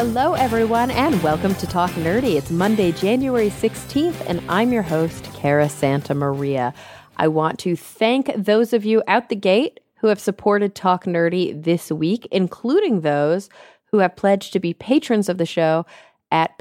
Hello, everyone, and welcome to Talk Nerdy. It's Monday, January 16th, and I'm your host, Cara Santa Maria. I want to thank those of you out the gate who have supported Talk Nerdy this week, including those who have pledged to be patrons of the show at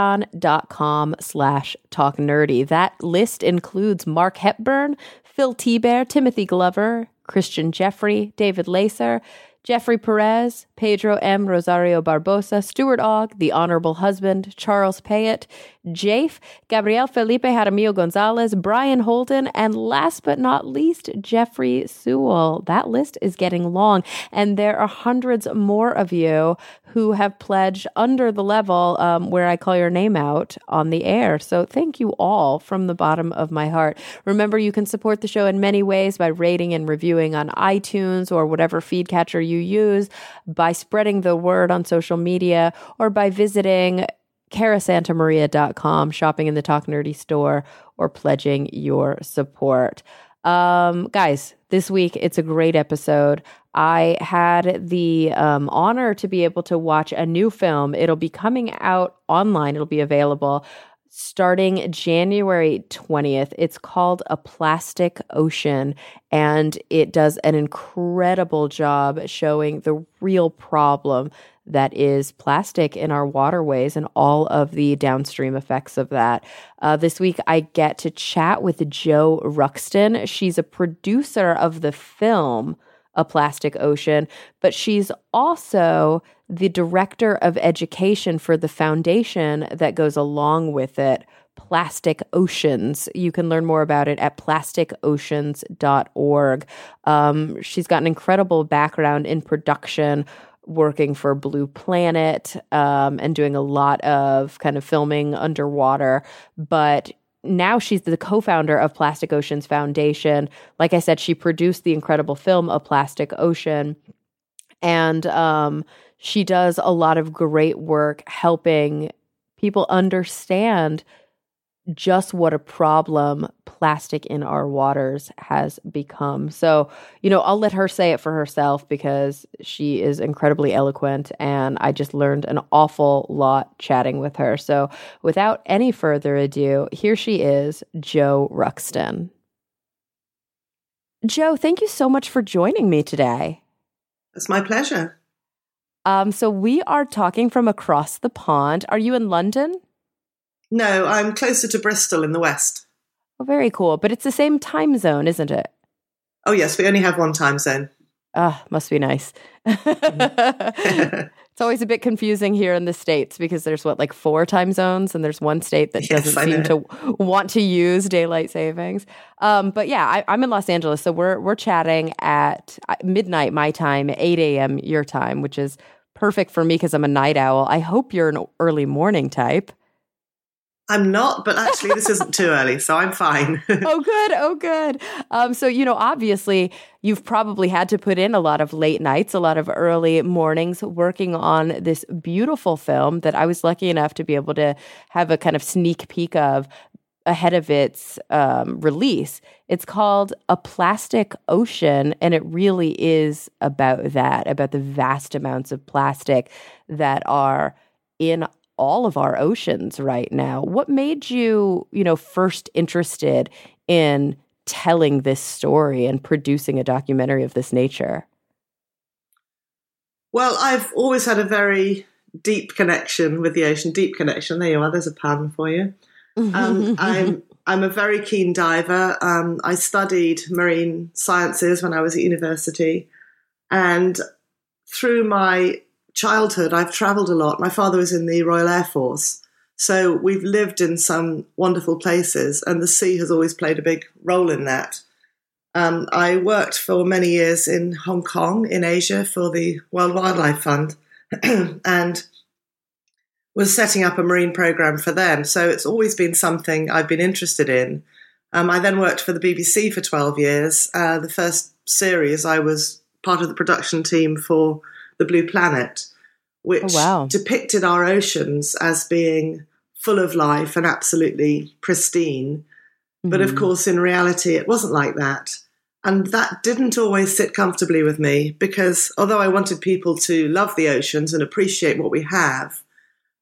patreon.com/talknerdy. That list includes Mark Hepburn, Phil T-Bear, Timothy Glover, Christian Jeffrey, David Lacer, Jeffrey Perez, Pedro M. Rosario Barbosa, Stuart Ogg, The Honorable Husband, Charles Payette, Jafe, Gabriel Felipe Jaramillo Gonzalez, Brian Holden, and last but not least, Jeffrey Sewell. That list is getting long, and there are hundreds more of you who have pledged under the level where I call your name out on the air. So thank you all from the bottom of my heart. Remember, you can support the show in many ways by rating and reviewing on iTunes or whatever feed catcher you use, by spreading the word on social media, or by visiting carasantamaria.com, shopping in the Talk Nerdy store, or pledging your support. Guys, this week, it's a great episode. I had the honor to be able to watch a new film. It'll be coming out online. It'll be available starting January 20th. It's called A Plastic Ocean, and it does an incredible job showing the real problem that is plastic in our waterways and all of the downstream effects of that. This week, I get to chat with Jo Ruxton. She's a producer of the film A Plastic Ocean, but she's also the director of education for the foundation that goes along with it, Plastic Oceans. You can learn more about it at plasticoceans.org. She's got an incredible background in production, working for Blue Planet, and doing a lot of kind of filming underwater. But now she's the co-founder of Plastic Oceans Foundation. Like I said, she produced the incredible film A Plastic Ocean. And she does a lot of great work helping people understand just what a problem plastic in our waters has become. So, I'll let her say it for herself because she is incredibly eloquent, and I just learned an awful lot chatting with her. So without any further ado, here she is, Jo Ruxton. Jo, thank you so much for joining me today. It's my pleasure. So we are talking from across the pond. Are you in London? No, I'm closer to Bristol in the west. Oh, very cool. But it's the same time zone, isn't it? Oh, yes. We only have one time zone. Must be nice. It's always a bit confusing here in the States because there's 4 time zones, and there's one state that doesn't seem to want to use daylight savings. But yeah, I'm in Los Angeles, so we're chatting at midnight my time, 8 a.m. your time, which is perfect for me because I'm a night owl. I hope you're an early morning type. I'm not, but actually this isn't too early, so I'm fine. Oh, good. So, obviously you've probably had to put in a lot of late nights, a lot of early mornings working on this beautiful film that I was lucky enough to be able to have a kind of sneak peek of ahead of its release. It's called A Plastic Ocean, and it really is about that, about the vast amounts of plastic that are in all of our oceans right now. What made you, first interested in telling this story and producing a documentary of this nature? Well, I've always had a very deep connection with the ocean. Deep connection. There you are. There's a pun for you. I'm a very keen diver. I studied marine sciences when I was at university, and through my childhood, I've traveled a lot. My father was in the Royal Air Force, so we've lived in some wonderful places, and the sea has always played a big role in that. I worked for many years in Hong Kong, in Asia, for the World Wildlife Fund, and was setting up a marine program for them. So it's always been something I've been interested in. I then worked for the BBC for 12 years. The first series, I was part of the production team for The Blue Planet, which depicted our oceans as being full of life and absolutely pristine. Mm-hmm. But of course, in reality, it wasn't like that. And that didn't always sit comfortably with me because although I wanted people to love the oceans and appreciate what we have,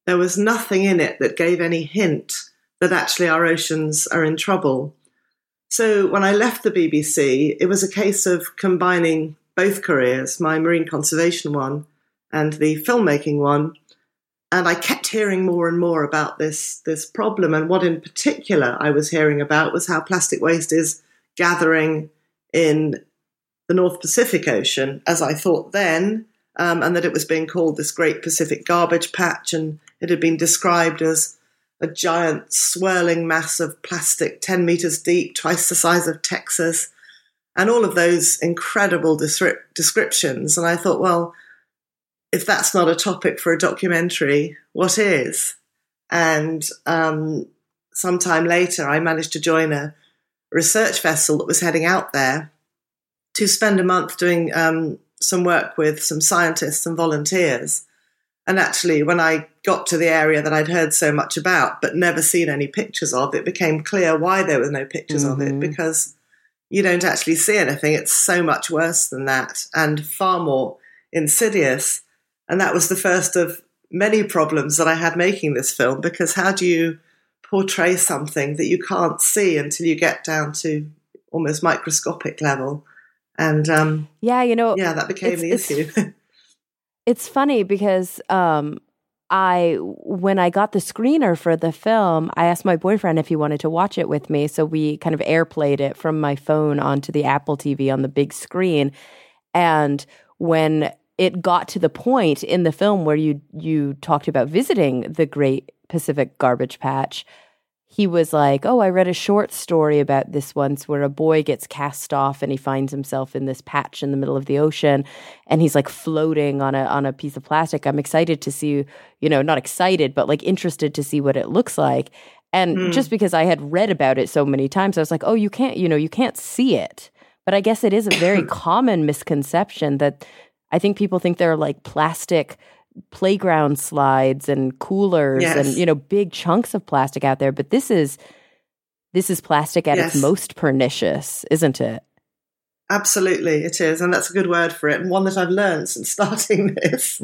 there was nothing in it that gave any hint that actually our oceans are in trouble. So when I left the BBC, it was a case of combining both careers, my marine conservation one and the filmmaking one. And I kept hearing more and more about this problem. And what in particular I was hearing about was how plastic waste is gathering in the North Pacific Ocean, as I thought then, and that it was being called this Great Pacific Garbage Patch. And it had been described as a giant swirling mass of plastic 10 meters deep, twice the size of Texas, and all of those incredible descriptions. And I thought, well, if that's not a topic for a documentary, what is? And sometime later, I managed to join a research vessel that was heading out there to spend a month doing some work with some scientists and volunteers. And actually, when I got to the area that I'd heard so much about but never seen any pictures of, it became clear why there were no pictures of it, because you don't actually see anything. It's so much worse than that and far more insidious. And that was the first of many problems that I had making this film, because how do you portray something that you can't see until you get down to almost microscopic level? And that became the issue. It's funny because when I got the screener for the film, I asked my boyfriend if he wanted to watch it with me. So we kind of airplayed it from my phone onto the Apple TV on the big screen. And when it got to the point in the film where you talked about visiting the Great Pacific Garbage Patch, he was like, oh, I read a short story about this once where a boy gets cast off and he finds himself in this patch in the middle of the ocean and he's like floating on a piece of plastic. I'm excited to see, not excited, but like interested to see what it looks like. And just because I had read about it so many times, I was like, oh, you can't see it. But I guess it is a very common misconception that I think people think they're like plastic playground slides and coolers and big chunks of plastic out there, but this is plastic at its most pernicious, isn't it? Absolutely, it is, and that's a good word for it, and one that I've learned since starting this.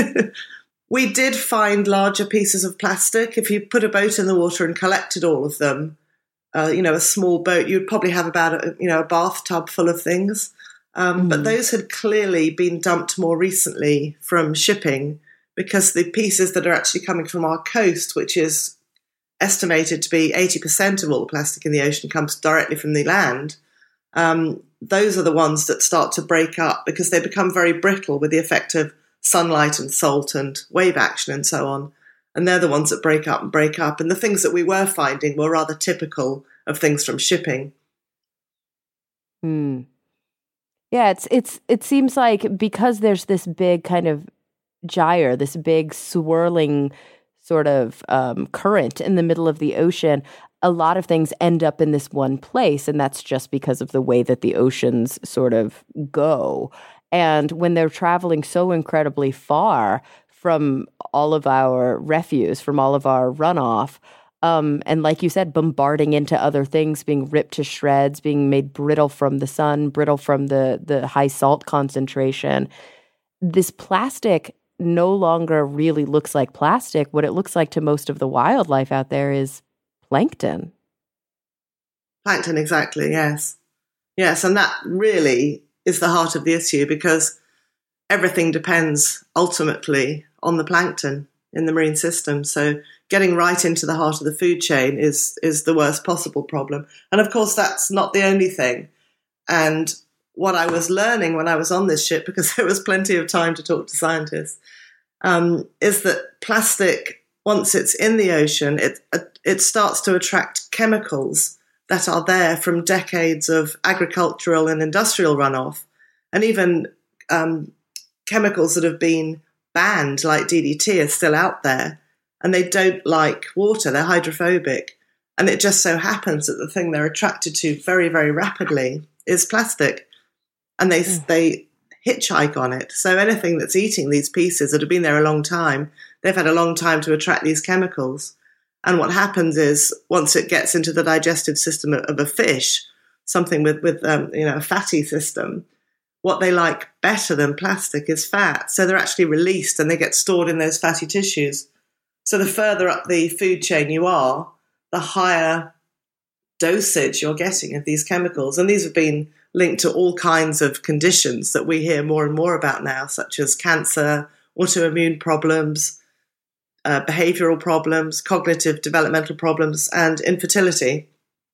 We did find larger pieces of plastic. If you put a boat in the water and collected all of them, a small boat, you'd probably have about a bathtub full of things. But those had clearly been dumped more recently from shipping, because the pieces that are actually coming from our coast, which is estimated to be 80% of all the plastic in the ocean comes directly from the land, those are the ones that start to break up because they become very brittle with the effect of sunlight and salt and wave action and so on. And they're the ones that break up. And the things that we were finding were rather typical of things from shipping. Yeah, it seems like because there's this big kind of gyre, this big swirling sort of current in the middle of the ocean, a lot of things end up in this one place, and that's just because of the way that the oceans sort of go. And when they're traveling so incredibly far from all of our refuse, from all of our runoff, and like you said, bombarding into other things, being ripped to shreds, being made brittle from the sun, brittle from the high salt concentration. This plastic no longer really looks like plastic. What it looks like to most of the wildlife out there is plankton. Plankton, exactly, yes. Yes, and that really is the heart of the issue, because everything depends ultimately on the plankton in the marine system. So getting right into the heart of the food chain is the worst possible problem. And of course, that's not the only thing. And what I was learning when I was on this ship, because there was plenty of time to talk to scientists, is that plastic, once it's in the ocean, it starts to attract chemicals that are there from decades of agricultural and industrial runoff, and even chemicals that have been banned, like DDT, are still out there, and they don't like water. They're hydrophobic. And it just so happens that the thing they're attracted to very, very rapidly is plastic. And they hitchhike on it. So anything that's eating these pieces that have been there a long time, they've had a long time to attract these chemicals. And what happens is, once it gets into the digestive system of a fish, something with a fatty system, what they like better than plastic is fat. So they're actually released and they get stored in those fatty tissues. So the further up the food chain you are, the higher dosage you're getting of these chemicals. And these have been linked to all kinds of conditions that we hear more and more about now, such as cancer, autoimmune problems, behavioral problems, cognitive developmental problems, and infertility.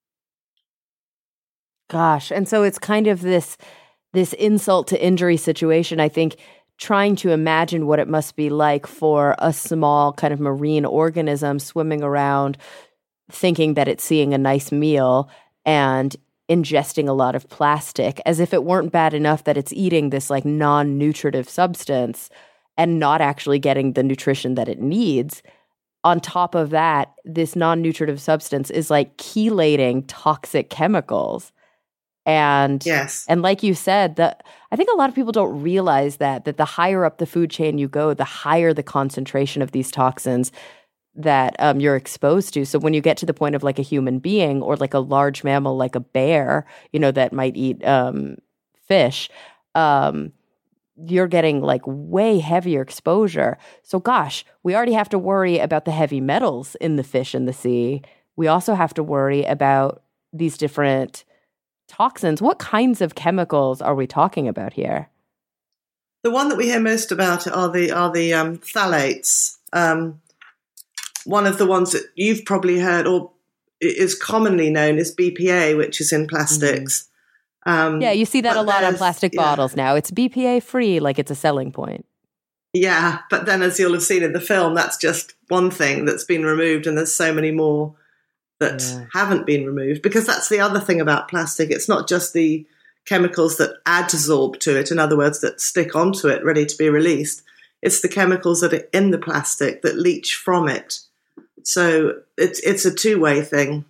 Gosh. And so it's kind of this insult to injury situation. I think trying to imagine what it must be like for a small kind of marine organism swimming around thinking that it's seeing a nice meal and ingesting a lot of plastic, as if it weren't bad enough that it's eating this like non-nutritive substance and not actually getting the nutrition that it needs. On top of that, this non-nutritive substance is like chelating toxic chemicals. And yes. And like you said, I think a lot of people don't realize that the higher up the food chain you go, the higher the concentration of these toxins that you're exposed to. So when you get to the point of like a human being or like a large mammal like a bear, that might eat fish, you're getting like way heavier exposure. So gosh, we already have to worry about the heavy metals in the fish in the sea. We also have to worry about these different toxins. What kinds of chemicals are we talking about here? The one that we hear most about are the phthalates. One of the ones that you've probably heard or is commonly known is BPA, which is in plastics. Yeah, you see that a lot on plastic bottles now. It's BPA free, like it's a selling point. Yeah, but then as you'll have seen in the film, that's just one thing that's been removed, and there's so many more that haven't been removed, because that's the other thing about plastic. It's not just the chemicals that adsorb to it, in other words, that stick onto it ready to be released. It's the chemicals that are in the plastic that leach from it. So it's a two-way thing.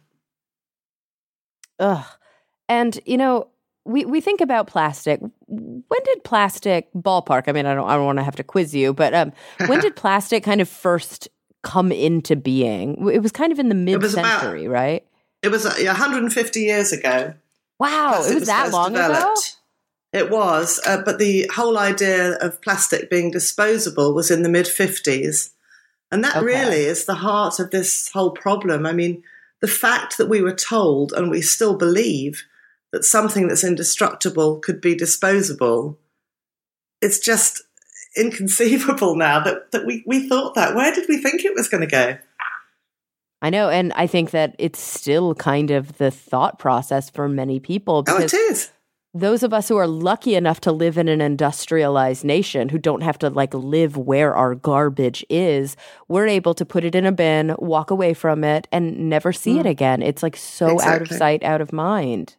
Ugh. And, we think about plastic. When did plastic, ballpark, I mean, I don't want to have to quiz you, but when did plastic kind of first come into being? It was kind of in the mid-century, right? It was 150 years ago. Wow, it was that long ago? It was, but the whole idea of plastic being disposable was in the mid-50s. And that really is the heart of this whole problem. I mean, the fact that we were told, and we still believe, that something that's indestructible could be disposable, it's just inconceivable now that we thought that. Where did we think it was going to go? I know, and I think that it's still kind of the thought process for many people. It is. Those of us who are lucky enough to live in an industrialized nation, who don't have to like live where our garbage is, we're able to put it in a bin, walk away from it, and never see it again. It's like so out of sight, out of mind.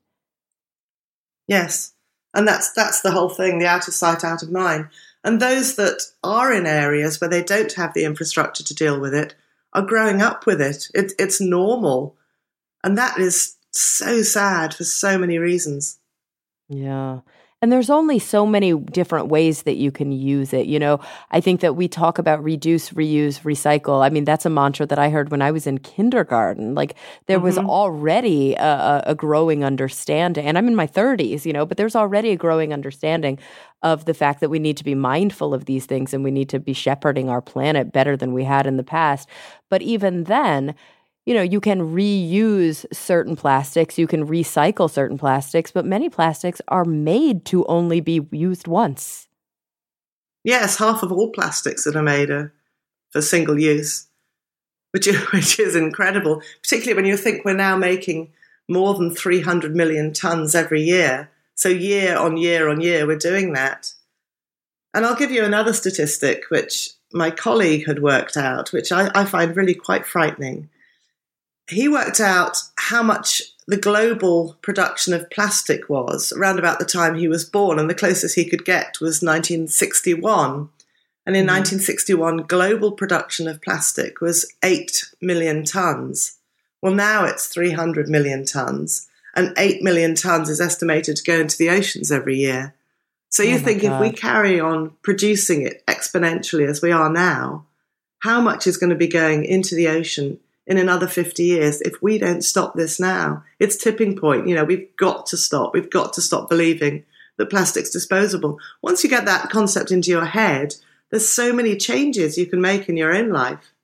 Yes. And that's the whole thing, the out of sight, out of mind. And those that are in areas where they don't have the infrastructure to deal with it are growing up with it. It's normal. And that is so sad for so many reasons. Yeah. And there's only so many different ways that you can use it. I think that we talk about reduce, reuse, recycle. I mean, that's a mantra that I heard when I was in kindergarten. Like there was already a growing understanding, and I'm in my 30s, but there's already a growing understanding of the fact that we need to be mindful of these things and we need to be shepherding our planet better than we had in the past. But even then, you can reuse certain plastics, you can recycle certain plastics, but many plastics are made to only be used once. Yes, half of all plastics that are made are for single use, which is incredible, particularly when you think we're now making more than 300 million tons every year. So year on year on year, we're doing that. And I'll give you another statistic, which my colleague had worked out, which I find really quite frightening. He worked out how much the global production of plastic was around about the time he was born, and the closest he could get was 1961. And in 1961, global production of plastic was 8 million tons. Well, now it's 300 million tons, and 8 million tons is estimated to go into the oceans every year. So you think if we carry on producing it exponentially as we are now, how much is going to be going into the ocean in another 50 years if we don't stop this now? It's tipping point. We've got to stop. We've got to stop believing that plastic's disposable. Once you get that concept into your head, there's so many changes you can make in your own life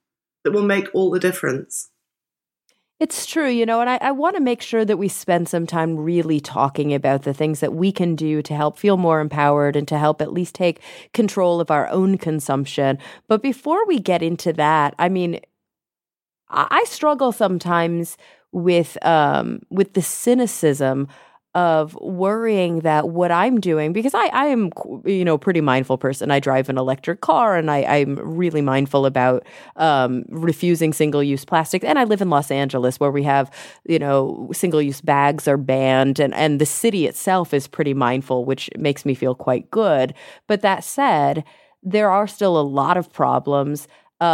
that will make all the difference. It's true, and I want to make sure that we spend some time really talking about the things that we can do to help feel more empowered and to help at least take control of our own consumption. But before we get into that, I mean, I struggle sometimes with the cynicism of worrying that what I'm doing, because I am, pretty mindful person. I drive an electric car, and I'm really mindful about refusing single-use plastic. And I live in Los Angeles, where we have, single-use bags are banned, and the city itself is pretty mindful, which makes me feel quite good. But that said, there are still a lot of problems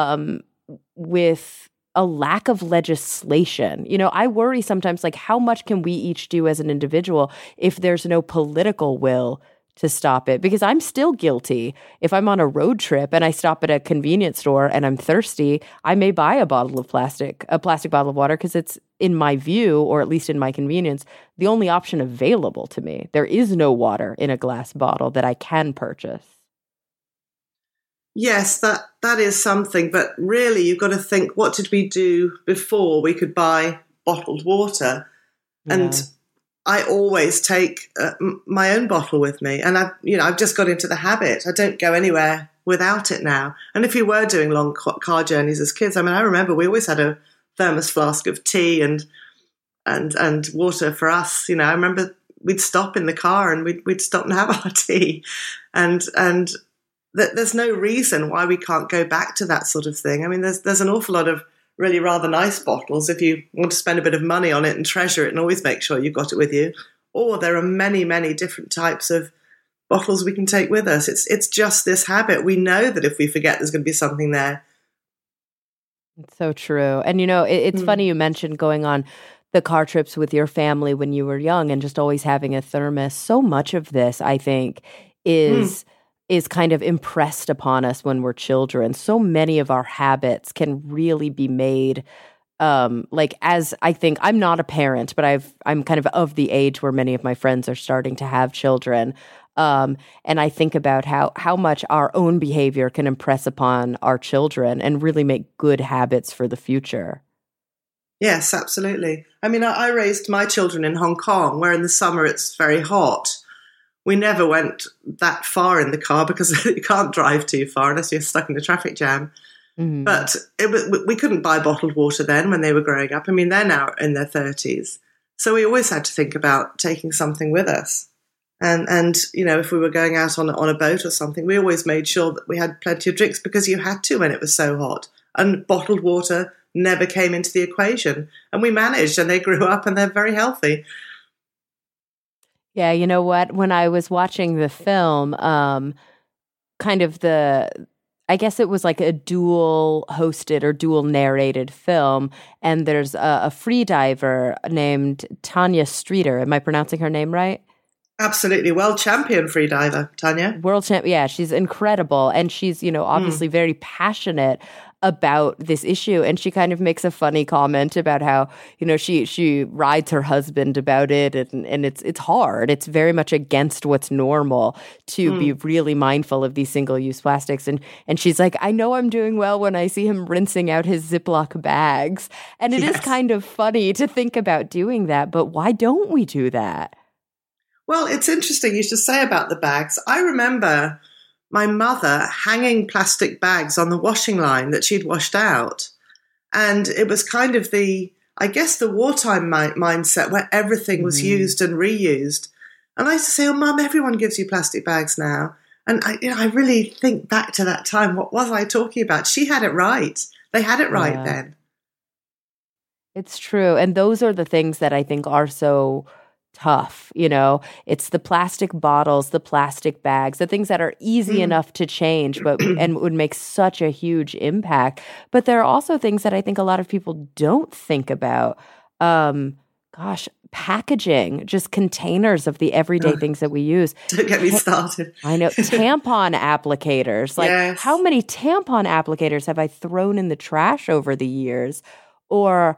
with a lack of legislation. I worry sometimes, like, how much can we each do as an individual if there's no political will to stop it? Because I'm still guilty. If I'm on a road trip and I stop at a convenience store and I'm thirsty, I may buy a plastic bottle of water, because it's, in my view, or at least in my convenience, the only option available to me. There is no water in a glass bottle that I can purchase. Yes, that is something. But really, you've got to think, what did we do before we could buy bottled water? Yeah. And I always take my own bottle with me. And I've just got into the habit. I don't go anywhere without it now. And if you were doing long car journeys as kids, I remember we always had a thermos flask of tea and water for us. I remember we'd stop in the car and we'd stop and have our tea. And there's no reason why we can't go back to that sort of thing. There's an awful lot of really rather nice bottles if you want to spend a bit of money on it and treasure it, and always make sure you've got it with you. Or there are many, many different types of bottles we can take with us. It's just this habit. We know that if we forget, there's going to be something there. It's so true. And, it's funny you mentioned going on the car trips with your family when you were young and just always having a thermos. So much of this, I think, is kind of impressed upon us when we're children. So many of our habits can really be made, as I think, I'm not a parent, but I'm kind of the age where many of my friends are starting to have children. And I think about how much our own behavior can impress upon our children and really make good habits for the future. Yes, absolutely. I raised my children in Hong Kong, where in the summer it's very hot. We never went that far in the car because you can't drive too far unless you're stuck in a traffic jam. Mm-hmm. But we couldn't buy bottled water then when they were growing up. They're now in their 30s. So we always had to think about taking something with us. And if we were going out on a boat or something, we always made sure that we had plenty of drinks, because you had to when it was so hot. And bottled water never came into the equation. And we managed, and they grew up and they're very healthy. Yeah, you know what? When I was watching the film, I guess it was like a dual hosted or dual narrated film, and there's a free diver named Tanya Streeter. Am I pronouncing her name right? Absolutely. World champion free diver, Tanya. World champ. Yeah, she's incredible. And she's, obviously very passionate about this issue. And she kind of makes a funny comment about how, she rides her husband about it. And it's hard. It's very much against what's normal to be really mindful of these single-use plastics. And she's like, I know I'm doing well when I see him rinsing out his Ziploc bags. And it is kind of funny to think about doing that. But why don't we do that? Well, it's interesting you should say about the bags. I remember my mother hanging plastic bags on the washing line that she'd washed out. And it was kind of the wartime mindset where everything was used and reused. And I used to say, oh, Mum, everyone gives you plastic bags now. And I really think back to that time. What was I talking about? She had it right. They had it right then. It's true. And those are the things that I think are so tough. It's the plastic bottles, the plastic bags, the things that are easy enough to change, and would make such a huge impact. But there are also things that I think a lot of people don't think about. Packaging, just containers of the everyday things that we use. Don't get me started. I know. Tampon applicators. How many tampon applicators have I thrown in the trash over the years? Or,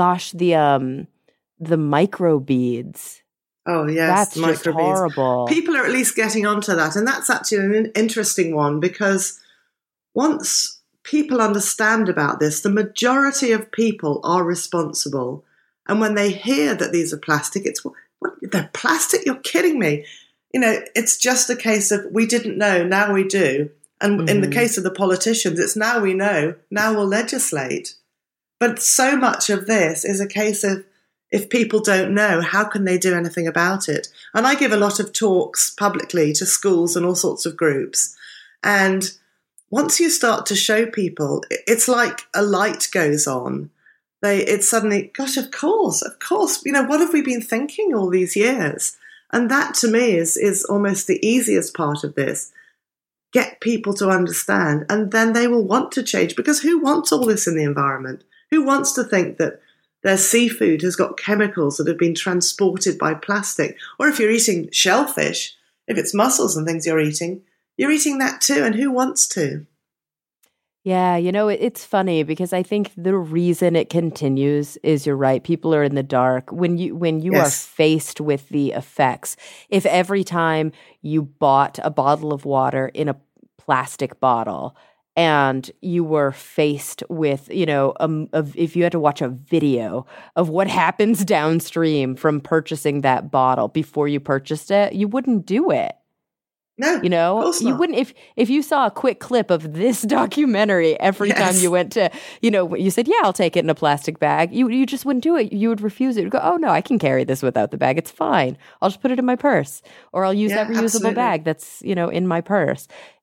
the micro beads. Oh, yes. That's just horrible. People are at least getting onto that. And that's actually an interesting one, because once people understand about this, the majority of people are responsible. And when they hear that these are plastic, it's, what, they're plastic? You're kidding me. It's just a case of we didn't know, now we do. And in the case of the politicians, it's now we know, now we'll legislate. But so much of this is a case of, if people don't know, how can they do anything about it? And I give a lot of talks publicly to schools and all sorts of groups. And once you start to show people, it's like a light goes on. It's suddenly, gosh, of course. What have we been thinking all these years? And that to me is almost the easiest part of this. Get people to understand, and then they will want to change, because who wants all this in the environment? Who wants to think that their seafood has got chemicals that have been transported by plastic? Or if you're eating shellfish, if it's mussels and things you're eating that too, and who wants to? Yeah, it's funny because I think the reason it continues is, you're right, people are in the dark. When you are faced with the effects, if every time you bought a bottle of water in a plastic bottle and you were faced with, if you had to watch a video of what happens downstream from purchasing that bottle before you purchased it, you wouldn't do it. No, of course not. You wouldn't, if you saw a quick clip of this documentary every time you went to, you said, yeah, I'll take it in a plastic bag. You just wouldn't do it. You would refuse it. You'd go, oh no, I can carry this without the bag. It's fine. I'll just put it in my purse, or I'll use that reusable bag that's, in my purse.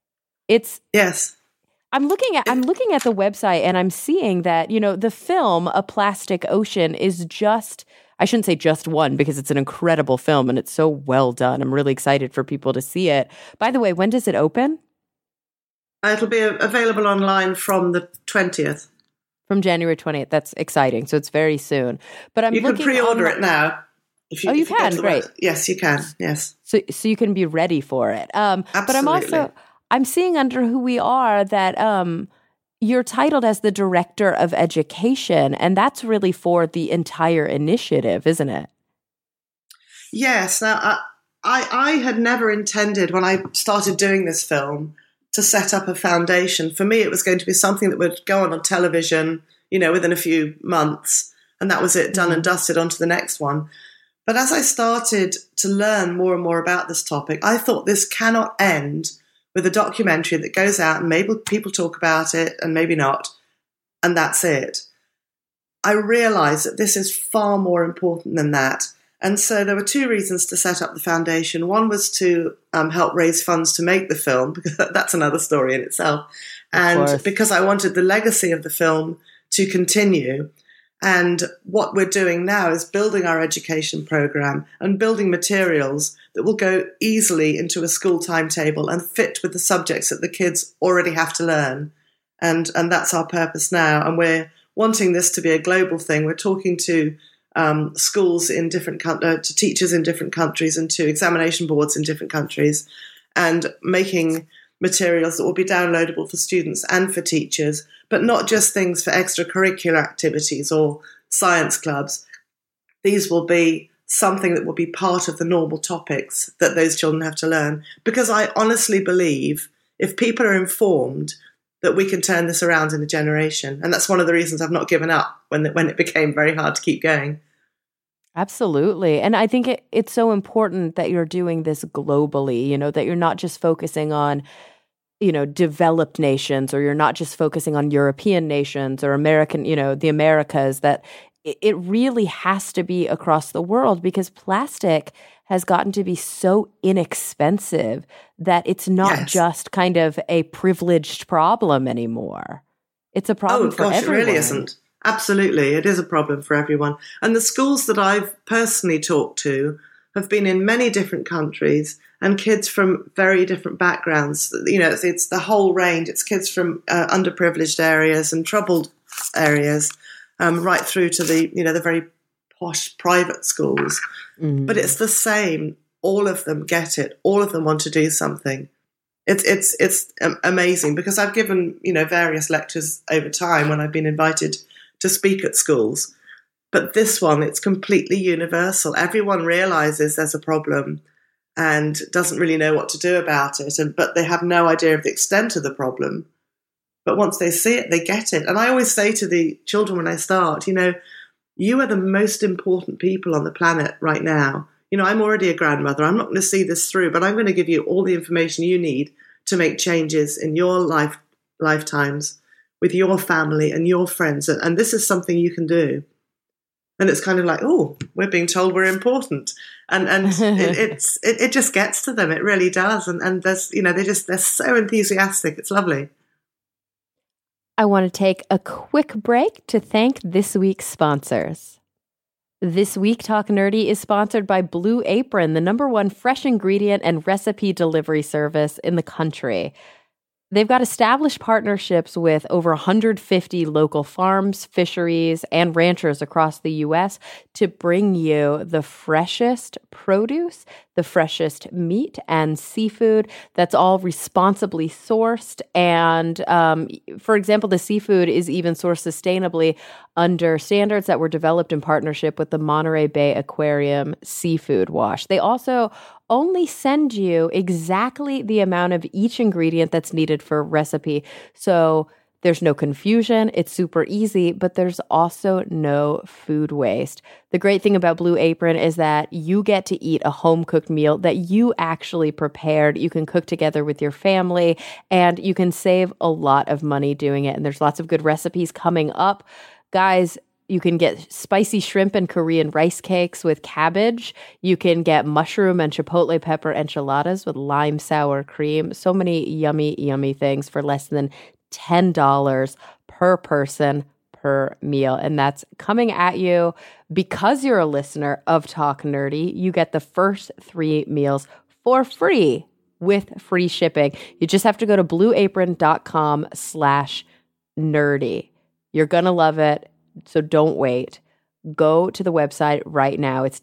I'm looking at the website and I'm seeing that, the film A Plastic Ocean is just, I shouldn't say just one, because it's an incredible film and it's so well done. I'm really excited for people to see it. By the way, when does it open? It'll be available online from the 20th. From January 20th. That's exciting. So it's very soon. But you can pre-order it now. You can. Great. Yes, you can. Yes. So you can be ready for it. Absolutely. But I'm seeing under Who We Are that you're titled as the Director of Education, and that's really for the entire initiative, isn't it? Yes. Now, I had never intended, when I started doing this film, to set up a foundation. For me, it was going to be something that would go on television, within a few months, and that was it, done and dusted, on to the next one. But as I started to learn more and more about this topic, I thought this cannot end with a documentary that goes out and maybe people talk about it and maybe not, and that's it. I realised that this is far more important than that. And so there were two reasons to set up the foundation. One was to help raise funds to make the film, because that's another story in itself. And because I wanted the legacy of the film to continue. And what we're doing now is building our education program and building materials that will go easily into a school timetable and fit with the subjects that the kids already have to learn. And that's our purpose now. And we're wanting this to be a global thing. We're talking to schools in different to teachers in different countries and to examination boards in different countries, and making materials that will be downloadable for students and for teachers, but not just things for extracurricular activities or science clubs. These will be something that will be part of the normal topics that those children have to learn. Because I honestly believe if people are informed, that we can turn this around in a generation. And that's one of the reasons I've not given up when it became very hard to keep going. Absolutely. And I think it's so important that you're doing this globally, that you're not just focusing on, developed nations, or you're not just focusing on European nations or American, the Americas, that it really has to be across the world, because plastic has gotten to be so inexpensive that it's not just kind of a privileged problem anymore. It's a problem for everyone. It really isn't. Absolutely. It is a problem for everyone. And the schools that I've personally talked to have been in many different countries, and kids from very different backgrounds. It's the whole range. It's kids from underprivileged areas and troubled areas, right through to the very posh private schools. Mm. But it's the same. All of them get it. All of them want to do something. It's amazing, because I've given various lectures over time when I've been invited to speak at schools. But this one, it's completely universal. Everyone realizes there's a problem and doesn't really know what to do about it, but they have no idea of the extent of the problem. But once they see it, they get it. And I always say to the children when I start, you are the most important people on the planet right now. I'm already a grandmother. I'm not going to see this through, but I'm going to give you all the information you need to make changes in your lifetimes with your family and your friends. And this is something you can do. And it's kind of like, oh, we're being told we're important. And it just gets to them. It really does. And there's, they're so enthusiastic. It's lovely. I want to take a quick break to thank this week's sponsors. This week, Talk Nerdy is sponsored by Blue Apron, the #1 fresh ingredient and recipe delivery service in the country. They've got established partnerships with over 150 local farms, fisheries, and ranchers across the U.S. to bring you the freshest produce, the freshest meat and seafood that's all responsibly sourced. And for example, the seafood is even sourced sustainably under standards that were developed in partnership with the Monterey Bay Aquarium Seafood Wash. They also only send you exactly the amount of each ingredient that's needed for a recipe. So there's no confusion. It's super easy, but there's also no food waste. The great thing about Blue Apron is that you get to eat a home-cooked meal that you actually prepared. You can cook together with your family, and you can save a lot of money doing it. And there's lots of good recipes coming up. Guys, you can get spicy shrimp and Korean rice cakes with cabbage. You can get mushroom and chipotle pepper enchiladas with lime sour cream. So many yummy, yummy things for less than $10 per person per meal. And that's coming at you because you're a listener of Talk Nerdy. You get the first 3 meals for free with free shipping. You just have to go to blueapron.com/nerdy. You're going to love it. So don't wait. Go to the website right now. It's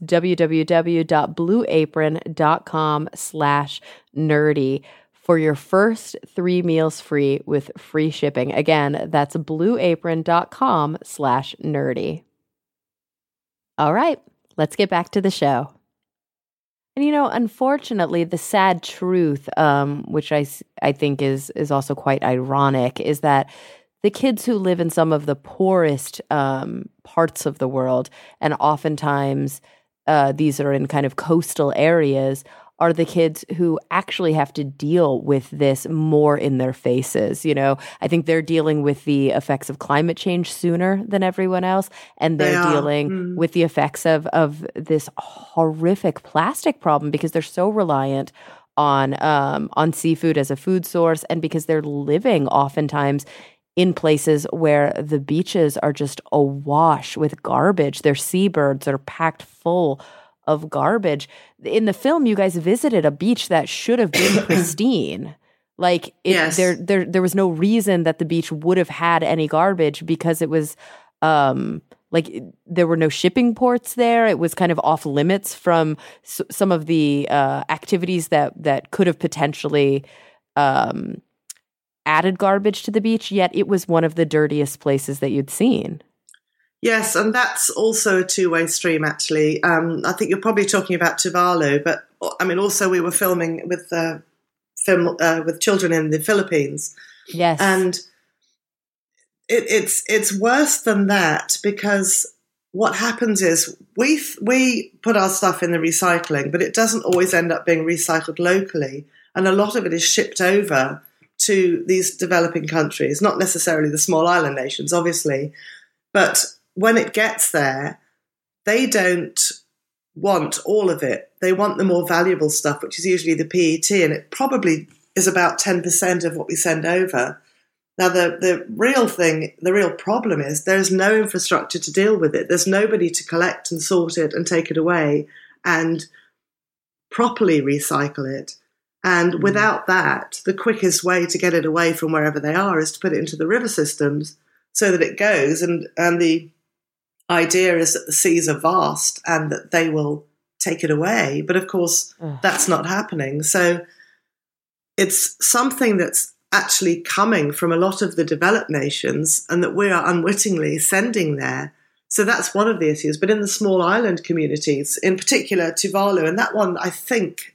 www.blueapron.com/nerdy for your first 3 meals free with free shipping. Again, that's blueapron.com/nerdy. All right, let's get back to the show. And, unfortunately, the sad truth, which I think is also quite ironic, is that the kids who live in some of the poorest parts of the world, and oftentimes these are in kind of coastal areas, are the kids who actually have to deal with this more in their faces. I think they're dealing with the effects of climate change sooner than everyone else, and they're dealing with the effects of this horrific plastic problem because they're so reliant on seafood as a food source, and because they're living oftentimes in places where the beaches are just awash with garbage. Their seabirds are packed full of garbage. In the film, you guys visited a beach that should have been pristine. Yes. There was no reason that the beach would have had any garbage because it was there were no shipping ports there. It was kind of off limits from some of the activities that could have potentially added garbage to the beach, yet it was one of the dirtiest places that you'd seen. Yes, and that's also a two-way stream, actually. I think you're probably talking about Tuvalu, but also we were filming with children in the Philippines. Yes, and it's worse than that, because what happens is we put our stuff in the recycling, but it doesn't always end up being recycled locally, and a lot of it is shipped over to these developing countries, not necessarily the small island nations, obviously, but when it gets there, they don't want all of it. They want the more valuable stuff, which is usually the PET, and it probably is about 10% of what we send over. Now, the real problem is there's no infrastructure to deal with it. There's nobody to collect and sort it and take it away and properly recycle it. And without that, the quickest way to get it away from wherever they are is to put it into the river systems so that it goes. And the idea is that the seas are vast and that they will take it away. But of course, that's not happening. So it's something that's actually coming from a lot of the developed nations and that we are unwittingly sending there. So that's one of the issues. But in the small island communities, in particular Tuvalu, and that one I think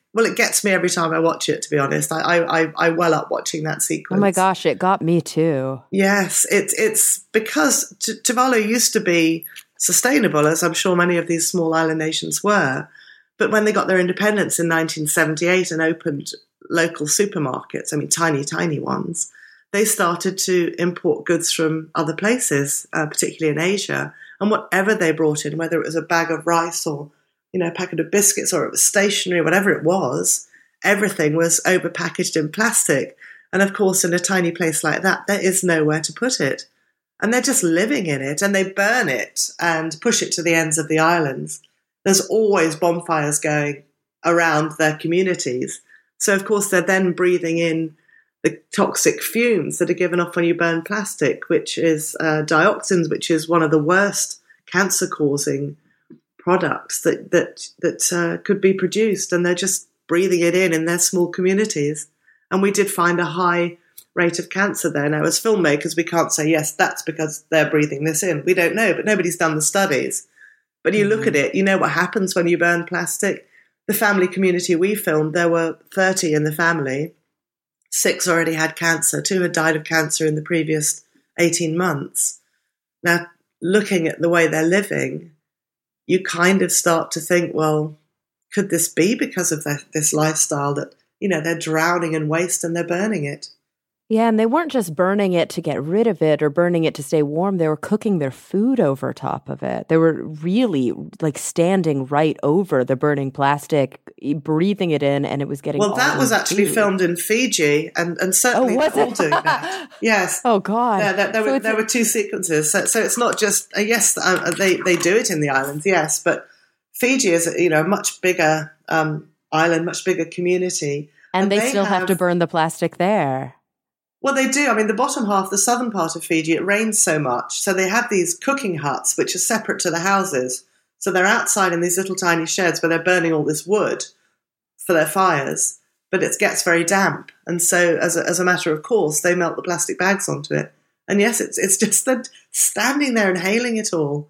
well, it gets me every time I watch it, to be honest. I well up watching that sequence. Oh my gosh, it got me too. Yes, it's because Tuvalu used to be sustainable, as I'm sure many of these small island nations were. But when they got their independence in 1978 and opened local supermarkets, I mean, tiny, tiny ones, they started to import goods from other places, particularly in Asia. And whatever they brought in, whether it was a bag of rice or, a packet of biscuits or it was stationery, whatever it was, everything was overpackaged in plastic. And of course, in a tiny place like that, there is nowhere to put it. And they're just living in it, and they burn it and push it to the ends of the islands. There's always bonfires going around their communities. So, of course, they're then breathing in the toxic fumes that are given off when you burn plastic, which is dioxins, which is one of the worst cancer-causing products that could be produced. And they're just breathing it in their small communities. And we did find a high rate of cancer there. Now, as filmmakers, we can't say, yes, that's because they're breathing this in. We don't know, but nobody's done the studies. But you look at it, you know what happens when you burn plastic. The family community we filmed, there were 30 in the family. 6 already had cancer. 2 had died of cancer in the previous 18 months. Now, looking at the way they're living, you kind of start to think, well, could this be because of this lifestyle that, they're drowning in waste and they're burning it? Yeah, and they weren't just burning it to get rid of it or burning it to stay warm. They were cooking their food over top of it. They were really standing right over the burning plastic, breathing it in, and it was getting. Well, that was actually filmed in Fiji, and certainly they're all doing that. Yes. Oh God. Yeah, there were 2 sequences, so it's not just yes, they do it in the islands, yes, but Fiji is a much bigger island, much bigger community, and they still have to burn the plastic there. Well, they do. I mean, the bottom half, the southern part of Fiji, it rains so much. So they have these cooking huts, which are separate to the houses. So they're outside in these little tiny sheds where they're burning all this wood for their fires. But it gets very damp. And so as a matter of course, they melt the plastic bags onto it. And yes, it's just them standing there inhaling it all.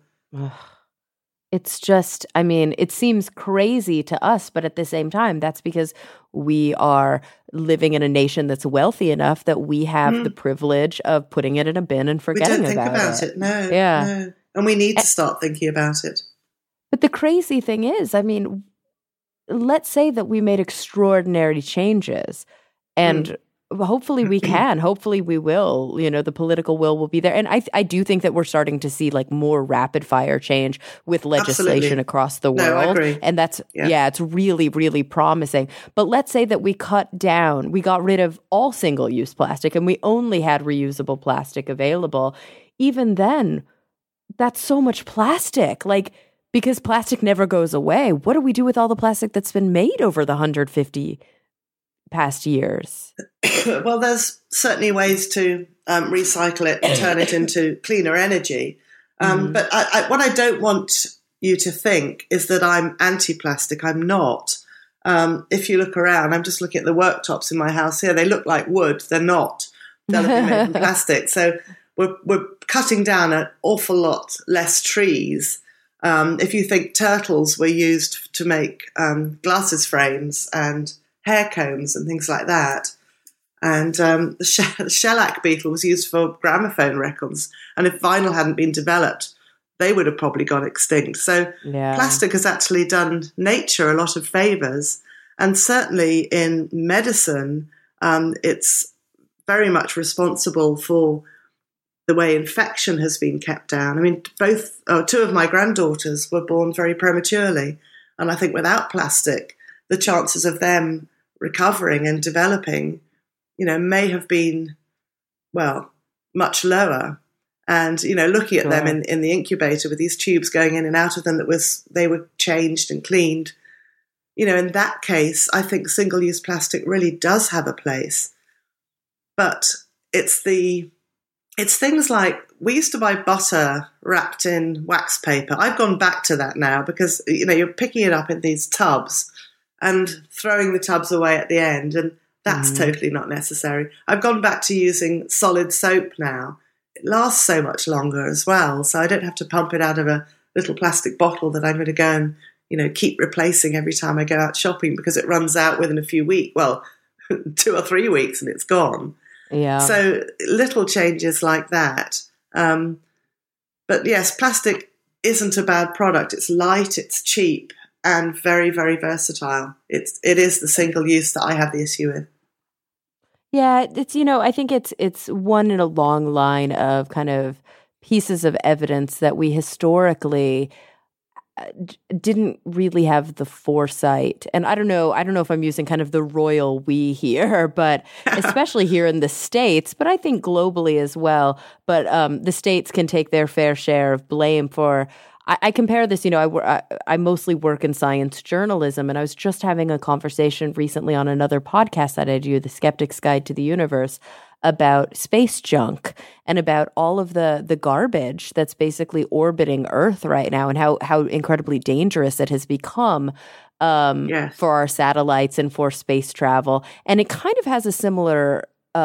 It's just, I mean, it seems crazy to us, but at the same time, that's because we are living in a nation that's wealthy enough that we have the privilege of putting it in a bin and forgetting about it. We don't think about it, no. Yeah. No. And we need to start thinking about it. But the crazy thing is, I mean, let's say that we made extraordinary changes and hopefully we can. Hopefully we will. The political will be there. And I do think that we're starting to see more rapid fire change with legislation Absolutely. Across the world. No, I agree. And that's, it's really, really promising. But let's say that we got rid of all single-use plastic and we only had reusable plastic available. Even then, that's so much plastic. Because plastic never goes away. What do we do with all the plastic that's been made over the 150 past years? Well, there's certainly ways to recycle it and turn it into cleaner energy. But what I don't want you to think is that I'm anti-plastic. I'm not. If you look around, I'm just looking at the worktops in my house here. They look like wood. They're not. They'll have been made from plastic. So we're cutting down an awful lot less trees. If you think turtles were used to make glasses frames and hair combs and things like that. And the shellac beetle was used for gramophone records. And if vinyl hadn't been developed, they would have probably gone extinct. So plastic has actually done nature a lot of favors. And certainly in medicine, it's very much responsible for the way infection has been kept down. I mean, 2 of my granddaughters were born very prematurely. And I think without plastic, the chances of them recovering and developing, may have been, much lower. And, looking at them in the incubator with these tubes going in and out of them, they were changed and cleaned. In that case, I think single-use plastic really does have a place. But it's things like, we used to buy butter wrapped in wax paper. I've gone back to that now because, you're picking it up in these tubs and throwing the tubs away at the end, and that's totally not necessary. I've gone back to using solid soap now. It lasts so much longer as well, so I don't have to pump it out of a little plastic bottle that I'm going to go and keep replacing every time I go out shopping because it runs out within a few weeks. Well, 2 or 3 weeks and it's gone. Yeah. So little changes like that. But yes, plastic isn't a bad product. It's light, it's cheap, and very, very versatile. It is the single use that I have the issue with. Yeah, it's, I think it's one in a long line of kind of pieces of evidence that we historically didn't really have the foresight. And I don't know if I'm using kind of the royal we here, but especially here in the States, but I think globally as well. But the States can take their fair share of blame for. I compare this, I mostly work in science journalism, and I was just having a conversation recently on another podcast that I do, The Skeptic's Guide to the Universe, about space junk and about all of the garbage that's basically orbiting Earth right now and how incredibly dangerous it has become Yes. for our satellites and for space travel. And it kind of has a similar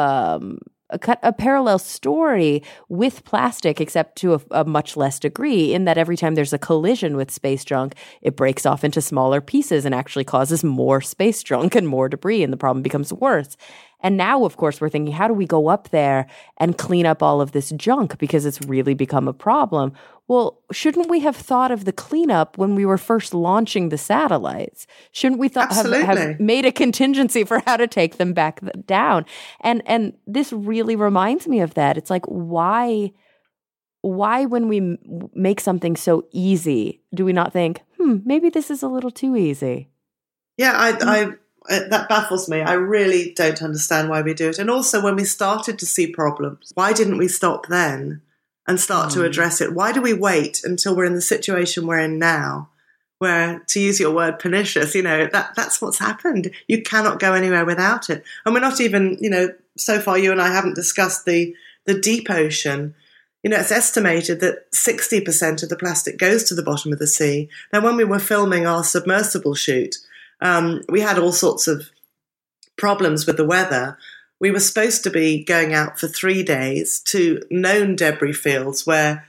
a parallel story with plastic, except to a much less degree, in that every time there's a collision with space junk, it breaks off into smaller pieces and actually causes more space junk and more debris, and the problem becomes worse. And now, of course, we're thinking, how do we go up there and clean up all of this junk because it's really become a problem? Well, shouldn't we have thought of the cleanup when we were first launching the satellites? Shouldn't we have made a contingency for how to take them back down? And this really reminds me of that. It's like, why when we make something so easy, do we not think, maybe this is a little too easy? Yeah, that baffles me. I really don't understand why we do it. And also, when we started to see problems, why didn't we stop then and start to address it? Why do we wait until we're in the situation we're in now, where, to use your word, pernicious, that's what's happened. You cannot go anywhere without it. And we're not even, so far you and I haven't discussed the deep ocean. It's estimated that 60% of the plastic goes to the bottom of the sea. Now, when we were filming our submersible shoot, we had all sorts of problems with the weather. We were supposed to be going out for 3 days to known debris fields where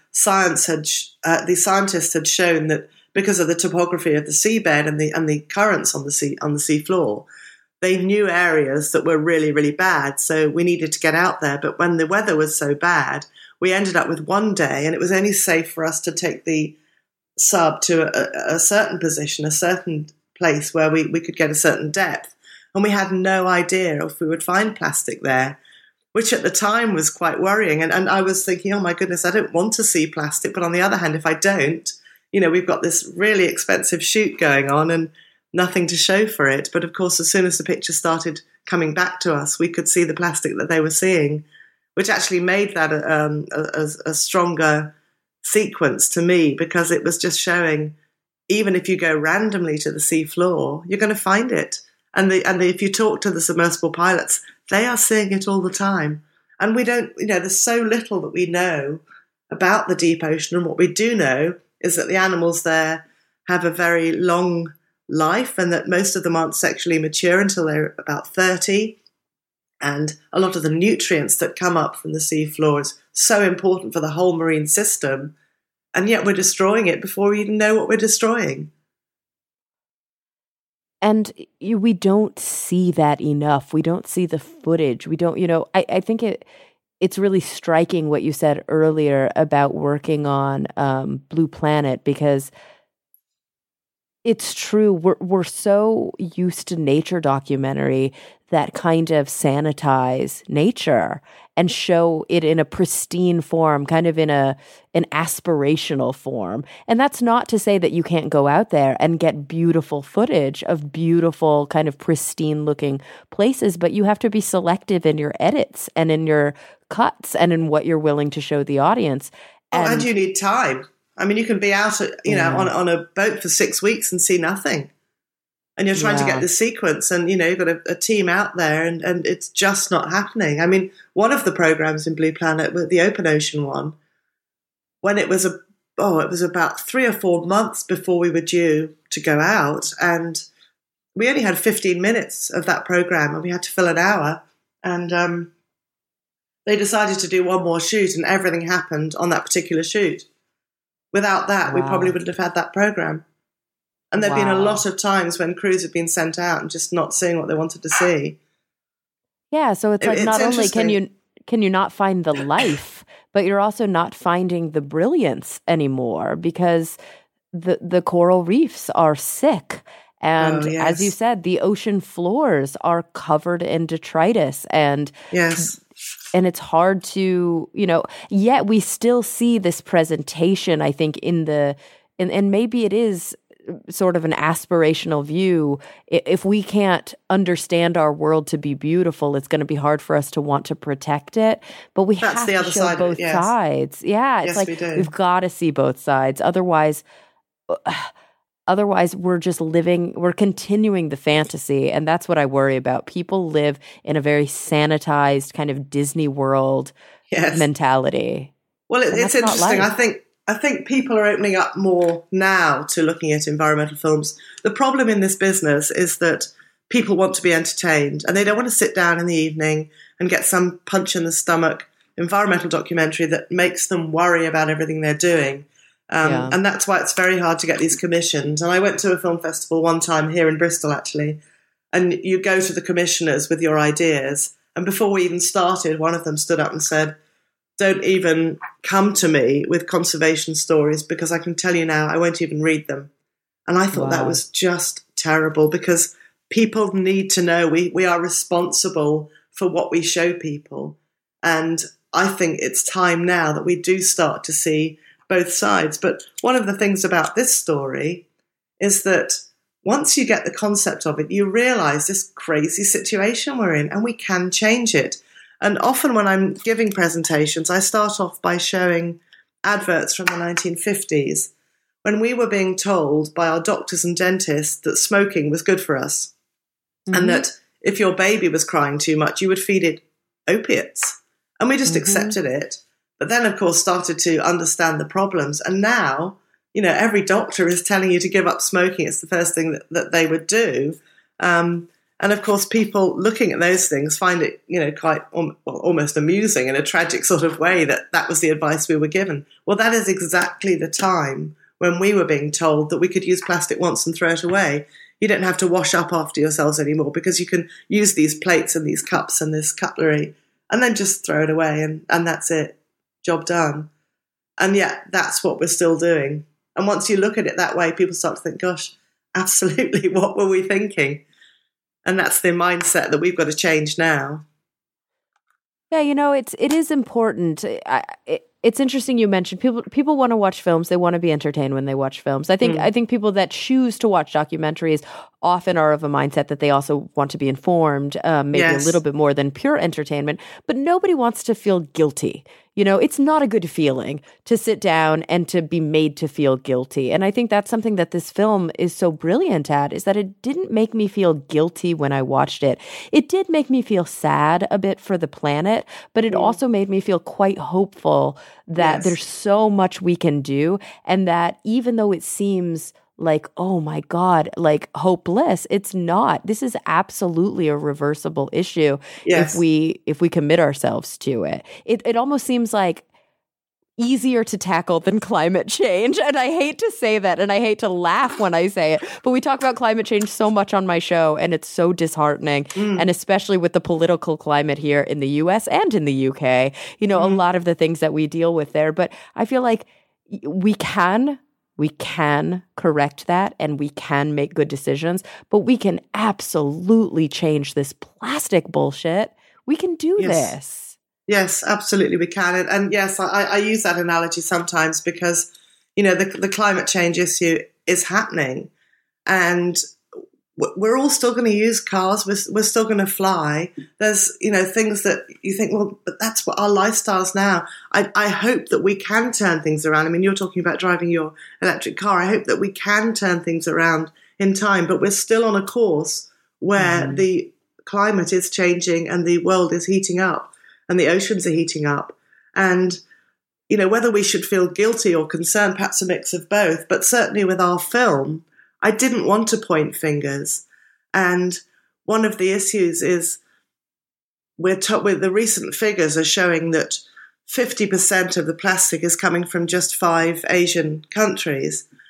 the scientists had shown that because of the topography of the seabed and the currents on the sea floor, they knew areas that were really, really bad. So we needed to get out there. But when the weather was so bad, we ended up with 1 day, and it was only safe for us to take the sub to a certain position, a certain place where we could get a certain depth. And we had no idea if we would find plastic there, which at the time was quite worrying. And I was thinking, oh my goodness, I don't want to see plastic. But on the other hand, if I don't, we've got this really expensive shoot going on and nothing to show for it. But of course, as soon as the picture started coming back to us, we could see the plastic that they were seeing, which actually made that a stronger sequence to me, because it was just showing, even if you go randomly to the sea floor, you're going to find it. And if you talk to the submersible pilots, they are seeing it all the time. And we don't, there's so little that we know about the deep ocean. And what we do know is that the animals there have a very long life, and that most of them aren't sexually mature until they're about 30. And a lot of the nutrients that come up from the sea floor is so important for the whole marine system. And yet we're destroying it before we even know what we're destroying. And we don't see that enough. We don't see the footage. We don't, I think it's really striking what you said earlier about working on Blue Planet, because it's true. We're so used to nature documentary that kind of sanitize nature and show it in a pristine form, kind of in an aspirational form. And that's not to say that you can't go out there and get beautiful footage of beautiful, kind of pristine looking places, but you have to be selective in your edits and in your cuts and in what you're willing to show the audience. And you need time. I mean, you can be out, on a boat for 6 weeks and see nothing. And you're trying to get this sequence, and, you've got a team out there, and it's just not happening. I mean, one of the programs in Blue Planet, the Open Ocean one, when it was about 3 or 4 months before we were due to go out, and we only had 15 minutes of that program, and we had to fill an hour. And they decided to do one more shoot, and everything happened on that particular shoot. Without that, we probably wouldn't have had that program. And there've been a Wow. lot of times when crews have been sent out and just not seeing what they wanted to see. Yeah, so it's like It's not only can interesting. you not find the life, but you're also not finding the brilliance anymore because the coral reefs are sick. And Oh, as you yes. said, the ocean floors are covered in detritus Yes. and it's hard to, yet we still see this presentation, I think, and maybe it is sort of an aspirational view. If we can't understand our world to be beautiful, it's going to be hard for us to want to protect it. But we That's have the to other show side of it, both yes. sides. Yeah, it's Yes, like we do. we've got to see both sides. Otherwise, we're continuing the fantasy. And that's what I worry about. People live in a very sanitized kind of Disney World Yes. mentality. Well, And it's that's not interesting. life. I think people are opening up more now to looking at environmental films. The problem in this business is that people want to be entertained and they don't want to sit down in the evening and get some punch in the stomach environmental documentary that makes them worry about everything they're doing. Yeah. And that's why it's very hard to get these commissioned. And I went to a film festival one time here in Bristol, actually, and you go to the commissioners with your ideas. And before we even started, one of them stood up and said, "Don't even come to me with conservation stories because I can tell you now I won't even read them." And I thought that Wow. was just terrible because people need to know we are responsible for what we show people. And I think it's time now that we do start to see both sides. But one of the things about this story is that once you get the concept of it, you realize this crazy situation we're in and we can change it. And often when I'm giving presentations, I start off by showing adverts from the 1950s when we were being told by our doctors and dentists that smoking was good for us and that if your baby was crying too much, you would feed it opiates. And we just accepted it. But then, of course, started to understand the problems. And now, every doctor is telling you to give up smoking. It's the first thing that they would do. And of course, people looking at those things find it, quite almost amusing in a tragic sort of way that was the advice we were given. Well, that is exactly the time when we were being told that we could use plastic once and throw it away. You don't have to wash up after yourselves anymore because you can use these plates and these cups and this cutlery and then just throw it away and that's it. Job done. And yet that's what we're still doing. And once you look at it that way, people start to think, gosh, absolutely, what were we thinking? And that's the mindset that we've got to change now. Yeah, it is important. It's interesting you mentioned people want to watch films. They want to be entertained when they watch films. I think people that choose to watch documentaries often are of a mindset that they also want to be informed, maybe Yes. a little bit more than pure entertainment. But nobody wants to feel guilty. It's not a good feeling to sit down and to be made to feel guilty. And I think that's something that this film is so brilliant at, is that it didn't make me feel guilty when I watched it. It did make me feel sad a bit for the planet, but it also made me feel quite hopeful that Yes. there's so much we can do, and that even though it seems like, oh my God, like hopeless, it's not. This is absolutely a reversible issue Yes. if we commit ourselves to it. It almost seems like easier to tackle than climate change. And I hate to say that, and I hate to laugh when I say it, but we talk about climate change so much on my show, and it's so disheartening. And especially with the political climate here in the US and in the UK, a lot of the things that we deal with there. But I feel like we can correct that and we can make good decisions, but we can absolutely change this plastic bullshit. We can do this. Yes, absolutely we can. And yes, I use that analogy sometimes because, the climate change issue is happening and we're all still going to use cars. We're still going to fly. There's, things that you think, well, but that's what our lifestyle's now. I hope that we can turn things around. I mean, you're talking about driving your electric car. I hope that we can turn things around in time, but we're still on a course where the climate is changing and the world is heating up and the oceans are heating up. And, whether we should feel guilty or concerned, perhaps a mix of both, but certainly with our film, I didn't want to point fingers. And one of the issues is with the recent figures are showing that 50% of the plastic is coming from just 5 Asian countries.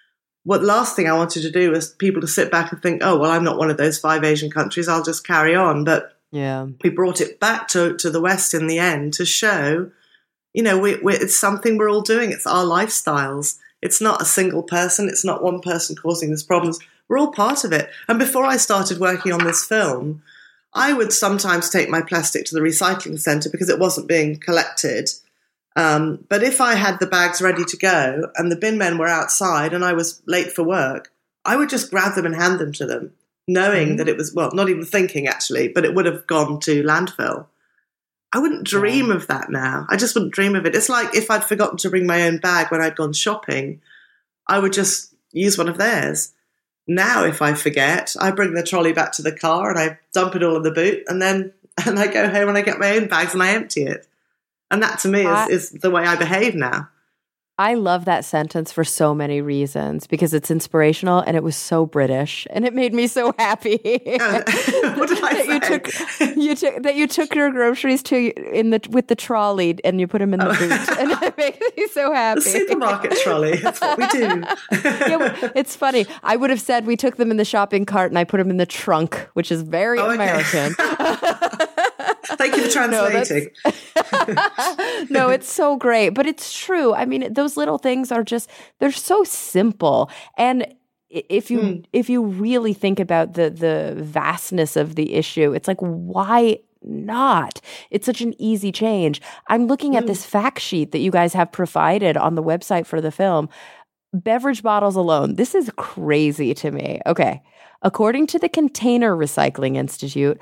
what last thing I wanted to do was people to sit back and think, oh, well, I'm not one of those 5 Asian countries, I'll just carry on. But we brought it back to the West in the end to show, it's something we're all doing. It's our lifestyles. It's not a single person. It's not one person causing these problems. We're all part of it. And before I started working on this film, I would sometimes take my plastic to the recycling centre because it wasn't being collected. But if I had the bags ready to go and the bin men were outside and I was late for work, I would just grab them and hand them to them, knowing that it was, well, not even thinking actually, but it would have gone to landfill. I wouldn't dream of that now. I just wouldn't dream of it. It's like if I'd forgotten to bring my own bag when I'd gone shopping, I would just use one of theirs. Now, if I forget, I bring the trolley back to the car and I dump it all in the boot and I go home and I get my own bags and I empty it. And that to me is the way I behave now. I love that sentence for so many reasons because it's inspirational and it was so British and it made me so happy. What did I say? That you took your groceries with the trolley and you put them in the boot, and it makes me so happy. The supermarket trolley. That's what we do. It's funny. I would have said we took them in the shopping cart and I put them in the trunk, which is very American. Thank you for translating. No, it's so great, but it's true. I mean, those little things are they're so simple. And if you really think about the vastness of the issue, it's like, why not? It's such an easy change. I'm looking at this fact sheet that you guys have provided on the website for the film. Beverage bottles alone. This is crazy to me. Okay. According to the Container Recycling Institute,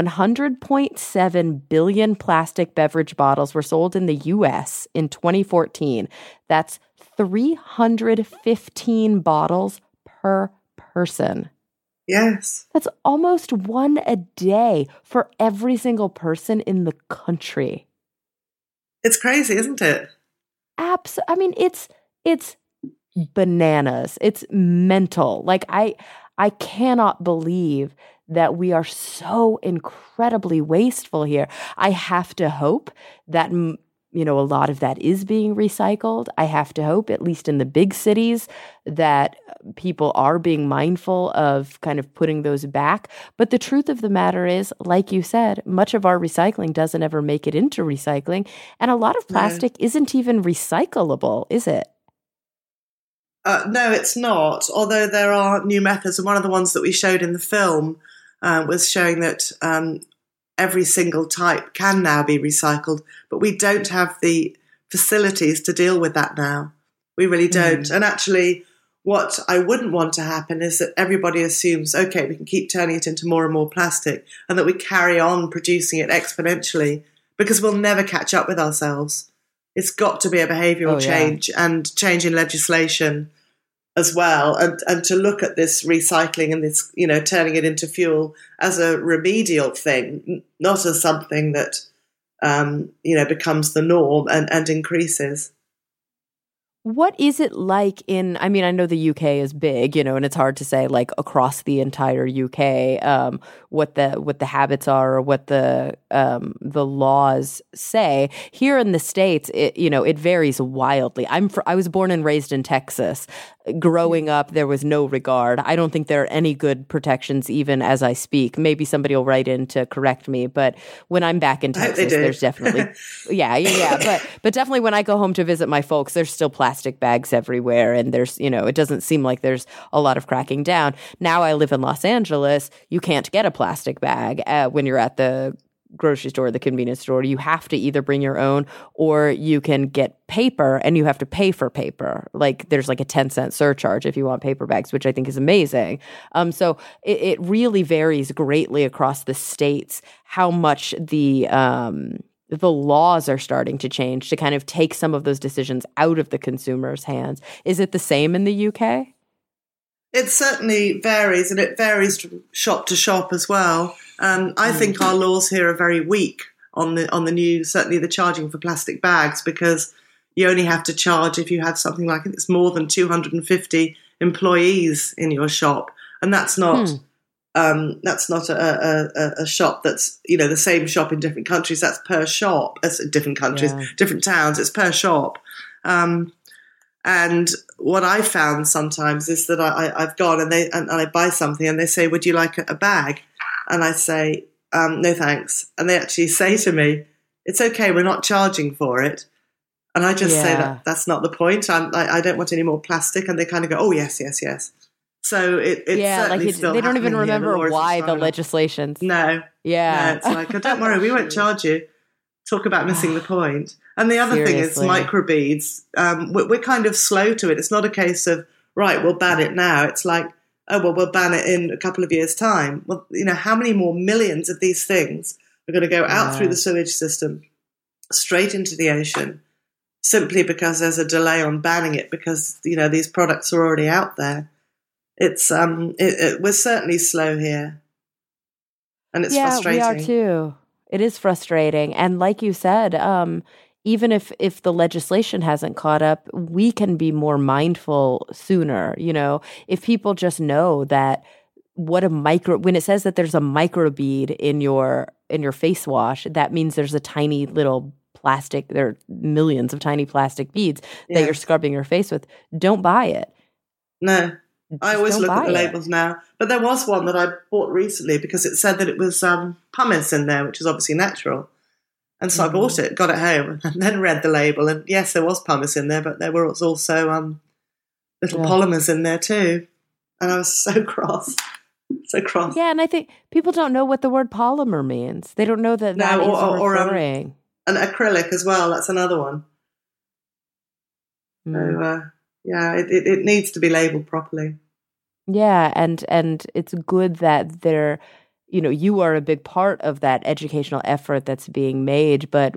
100.7 billion plastic beverage bottles were sold in the U.S. in 2014. That's 315 bottles per person. Yes. That's almost one a day for every single person in the country. It's crazy, isn't it? I mean, it's bananas. It's mental. Like, I cannot believe that we are so incredibly wasteful here. I have to hope that, a lot of that is being recycled. I have to hope, at least in the big cities, that people are being mindful of kind of putting those back. But the truth of the matter is, like you said, much of our recycling doesn't ever make it into recycling. And a lot of plastic isn't even recyclable, is it? No, it's not, although there are new methods. And one of the ones that we showed in the film was showing that every single type can now be recycled, but we don't have the facilities to deal with that now. We really don't. And actually, what I wouldn't want to happen is that everybody assumes, okay, we can keep turning it into more and more plastic and that we carry on producing it exponentially because we'll never catch up with ourselves. It's got to be a behavioural change and change in legislation as well, and to look at this recycling and this, turning it into fuel as a remedial thing, not as something that, becomes the norm and increases. What is it like I know the UK is big, and it's hard to say like across the entire UK what the habits are or what the laws say. Here in the States, it varies wildly. I was born and raised in Texas. Growing up, there was no regard. I don't think there are any good protections even as I speak. Maybe somebody will write in to correct me, but when I'm back in Texas, there's definitely but definitely when I go home to visit my folks, there's still plastic bags everywhere, and there's it doesn't seem like there's a lot of cracking down. Now I live in Los Angeles. You can't get a plastic bag when you're at the grocery store, the convenience store. You have to either bring your own or you can get paper and you have to pay for paper. Like there's like a 10-cent surcharge if you want paper bags, which I think is amazing. So it really varies greatly across the states how much the laws are starting to change to kind of take some of those decisions out of the consumer's hands. Is it the same in the UK? It certainly varies, and it varies from shop to shop as well. I think our laws here are very weak on the new, certainly the charging for plastic bags, because you only have to charge if you have something like it's more than 250 employees in your shop, and that's not a shop that's the same shop in different countries. That's per shop. That's different countries, different towns. It's per shop. And And what I found sometimes is that I've gone and I buy something and they say, would you like a bag? And I say, no, thanks. And they actually say to me, it's okay, we're not charging for it. And I just say that's not the point. I don't want any more plastic. And they kind of go, oh, yes, yes, yes. So it's certainly still they don't even remember why the legislation's. No. Yeah. No, it's like, oh, don't worry, we won't charge you. Talk about missing the point. And the other thing is microbeads. We're kind of slow to it. It's not a case of, right, we'll ban it now. It's like, oh, well, we'll ban it in a couple of years' time. Well, how many more millions of these things are going to go out through the sewage system, straight into the ocean, simply because there's a delay on banning it because, these products are already out there. It's we're certainly slow here. And it's frustrating. Yeah, we are too. It is frustrating. And like you said, even if the legislation hasn't caught up, we can be more mindful sooner. If people just know that when it says that there's a microbead in your face wash, that means there's a tiny little plastic, there are millions of tiny plastic beads that you're scrubbing your face with. Don't buy it. No. I always look at the labels now. But there was one that I bought recently because it said that it was pumice in there, which is obviously natural. And so I bought it, got it home, and then read the label. And yes, there was pumice in there, but there were also little polymers in there too. And I was so cross. So cross. Yeah, and I think people don't know what the word polymer means. They don't know that is referring. An acrylic as well, that's another one. So, it needs to be labeled properly. Yeah, and it's good that you are a big part of that educational effort that's being made, but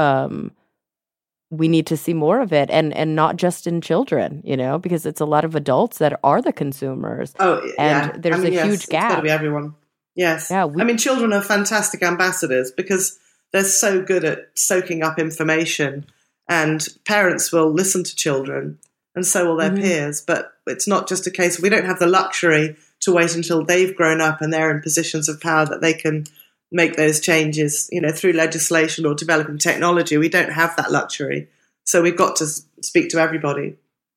we need to see more of it, and not just in children, because it's a lot of adults that are the consumers. Oh, yeah. And there's a huge gap. It's got to be everyone. Yes. Yeah, children are fantastic ambassadors because they're so good at soaking up information, and parents will listen to children. And so will their peers. But it's not just a case, we don't have the luxury to wait until they've grown up and they're in positions of power that they can make those changes, through legislation or developing technology. We don't have that luxury. So we've got to speak to everybody.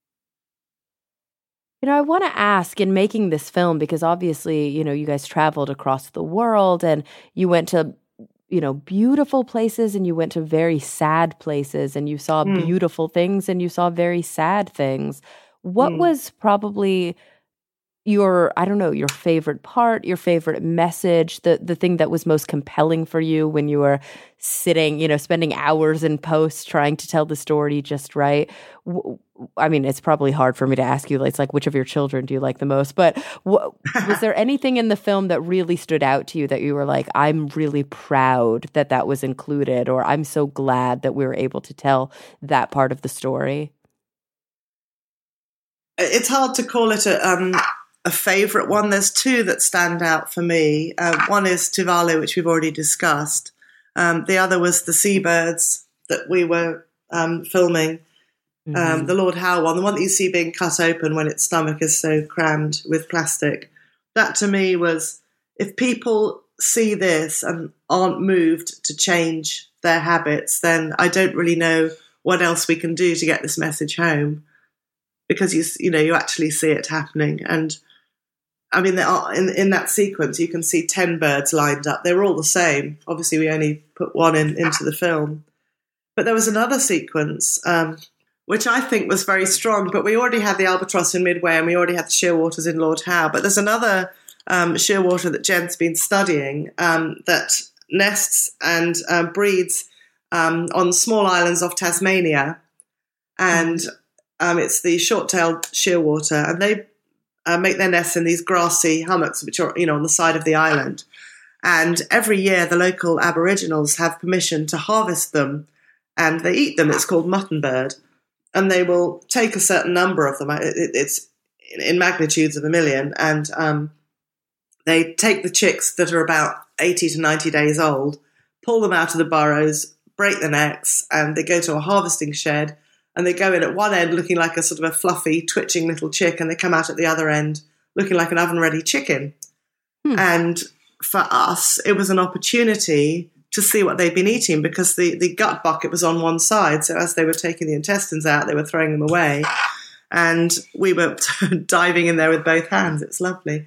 I want to ask, in making this film, because obviously, you guys traveled across the world and you went to beautiful places and you went to very sad places and you saw beautiful things and you saw very sad things. What was probably your favorite part, your favorite message, the thing that was most compelling for you when you were sitting, spending hours in post trying to tell the story just right? I mean, it's probably hard for me to ask you, it's like, which of your children do you like the most? But was there anything in the film that really stood out to you that you were like, I'm really proud that was included, or I'm so glad that we were able to tell that part of the story? It's hard to call it a favorite one. There's two that stand out for me. One is Tuvalu, which we've already discussed. The other was the seabirds that we were filming. The Lord Howe one, the one that you see being cut open when its stomach is so crammed with plastic. That to me was, if people see this and aren't moved to change their habits, then I don't really know what else we can do to get this message home, because you actually see it happening. And I mean, in that sequence, you can see 10 birds lined up. They were all the same. Obviously, we only put one into the film. But there was another sequence, which I think was very strong, but we already had the albatross in Midway and we already had the shearwaters in Lord Howe. But there's another shearwater that Jen's been studying that nests and breeds on small islands off Tasmania. And it's the short-tailed shearwater, and they make their nests in these grassy hummocks, which are, on the side of the island. And every year the local Aboriginals have permission to harvest them, and they eat them. It's called mutton bird. And they will take a certain number of them. It's in magnitudes of 1 million. And they take the chicks that are about 80 to 90 days old, pull them out of the burrows, break their necks, and they go to a harvesting shed. And they go in at one end looking like a sort of a fluffy, twitching little chick, and they come out at the other end looking like an oven-ready chicken. And for us, it was an opportunity to see what they'd been eating, because the gut bucket was on one side. So as they were taking the intestines out, they were throwing them away. and we were diving in there with both hands. It's lovely.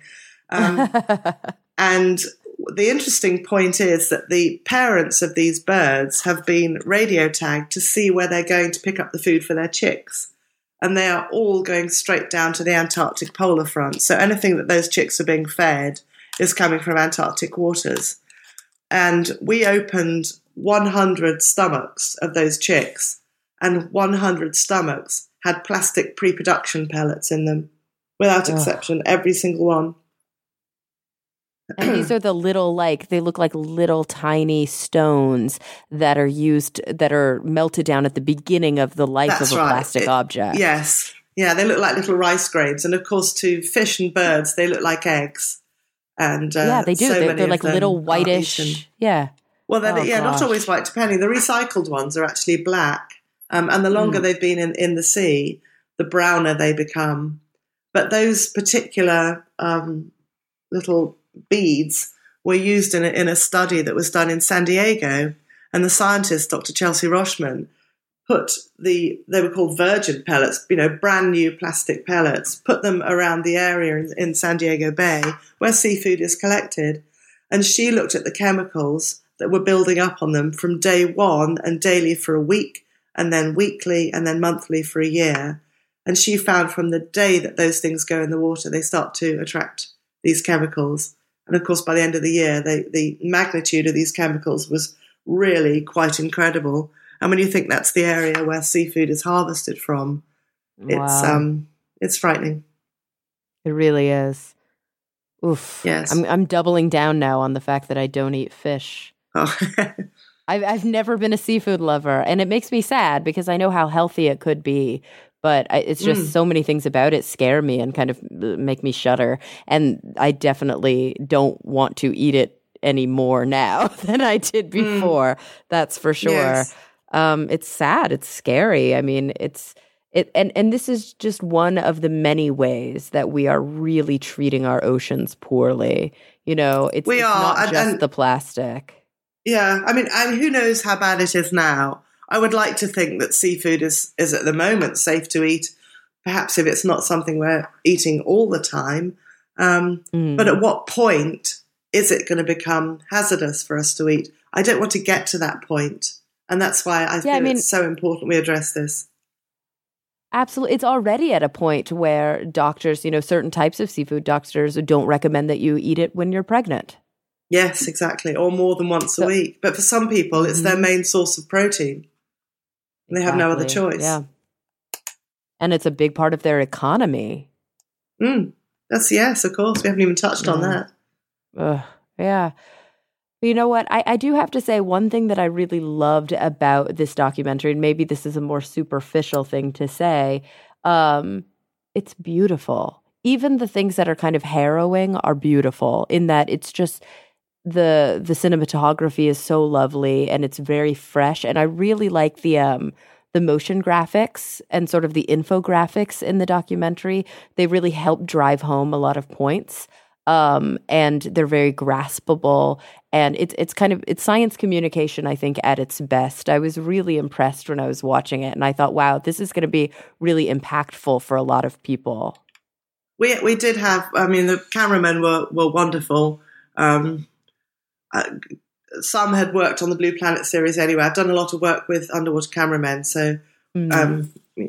And the interesting point is that the parents of these birds have been radio tagged to see where they're going to pick up the food for their chicks. And they are all going straight down to the Antarctic polar front. So anything that those chicks are being fed is coming from Antarctic waters. And we opened 100 stomachs of those chicks, and 100 stomachs had plastic pre-production pellets in them, without exception, every single one. And these are the little, they look like little tiny stones that are melted down at the beginning of the life of a plastic object. Yes. Yeah, they look like little rice grains. And of course, to fish and birds, they look like eggs. And yeah, they do. So they're like little whitish. Yeah. Well, not always white, depending. The recycled ones are actually black. And the longer they've been in the sea, the browner they become. But those particular little beads were used in a study that was done in San Diego, and the scientist, Dr. Chelsea Rochman, they were called virgin pellets, brand new plastic pellets, put them around the area in San Diego Bay where seafood is collected. And she looked at the chemicals that were building up on them from day one and daily for a week, and then weekly and then monthly for a year. And she found from the day that those things go in the water, they start to attract these chemicals. And of course, by the end of the year, the magnitude of these chemicals was really quite incredible. And when you think that's the area where seafood is harvested from, it's frightening. It really is. Oof. Yes. I'm doubling down now on the fact that I don't eat fish. Oh. I've never been a seafood lover, and it makes me sad because I know how healthy it could be. But it's just so many things about it scare me and kind of make me shudder. And I definitely don't want to eat it any more now than I did before. That's for sure. Yes. It's sad. It's scary. I mean, and this is just one of the many ways that we are really treating our oceans poorly. It's not just the plastic. Yeah. I mean, who knows how bad it is now? I would like to think that seafood is at the moment safe to eat, perhaps if it's not something we're eating all the time. But at what point is it going to become hazardous for us to eat? I don't want to get to that point. And that's why I feel it's so important we address this. Absolutely. It's already at a point where doctors, certain types of seafood doctors don't recommend that you eat it when you're pregnant. Yes, exactly. Or more than once a week. But for some people, it's their main source of protein. And they have no other choice. Yeah. And it's a big part of their economy. Yes, of course. We haven't even touched on that. Yeah. But you know what? I do have to say one thing that I really loved about this documentary, and maybe this is a more superficial thing to say, it's beautiful. Even the things that are kind of harrowing are beautiful in that it's just the cinematography is so lovely and it's very fresh. And I really like the motion graphics and sort of the infographics in the documentary. They really help drive home a lot of points. And they're very graspable, and it's science communication, I think, at its best. I was really impressed when I was watching it, and I thought, wow, this is going to be really impactful for a lot of people. We did have, the cameramen were wonderful. Some had worked on the Blue Planet series anyway. I've done a lot of work with underwater cameramen, so certainly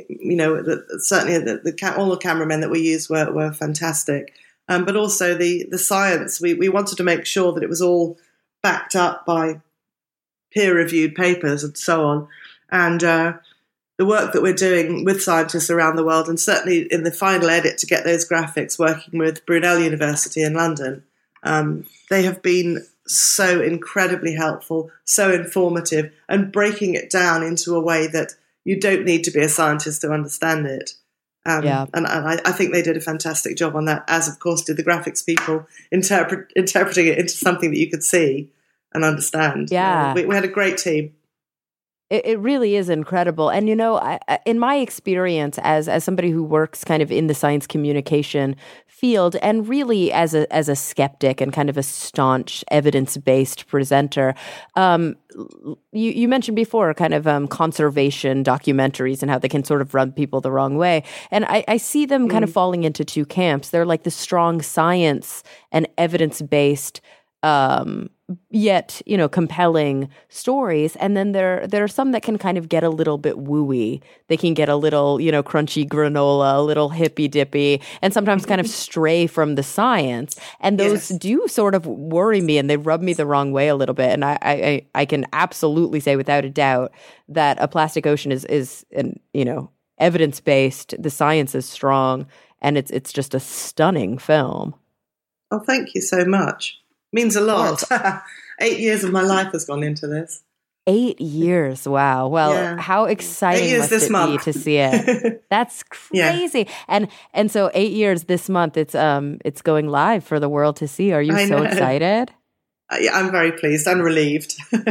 all the cameramen that we used were fantastic. But also the science, we wanted to make sure that it was all backed up by peer-reviewed papers and so on. And the work that we're doing with scientists around the world, and certainly in the final edit to get those graphics, working with Brunel University in London, they have been so incredibly helpful, so informative, and breaking it down into a way that you don't need to be a scientist to understand it. And I think they did a fantastic job on that, as of course did the graphics people, interpreting it into something that you could see and understand. Yeah. We had a great team. It really is incredible. And, in my experience as somebody who works kind of in the science communication field, and really as a skeptic and kind of a staunch evidence-based presenter, you mentioned before kind of conservation documentaries and how they can sort of rub people the wrong way. And I see them kind of falling into two camps. They're like the strong science and evidence-based yet, compelling stories. And then there are some that can kind of get a little bit wooey. They can get a little, crunchy granola, a little hippy dippy, and sometimes kind of stray from the science. And those do sort of worry me, and they rub me the wrong way a little bit. And I can absolutely say without a doubt that A Plastic Ocean is evidence-based. The science is strong, and it's just a stunning film. Oh, thank you so much. Means a lot. 8 years of my life has gone into this. 8 years. Wow. Well, how exciting must it be to see it? That's crazy. Yeah. And so 8 years this month, it's going live for the world to see. Are you so excited? I'm very pleased and relieved.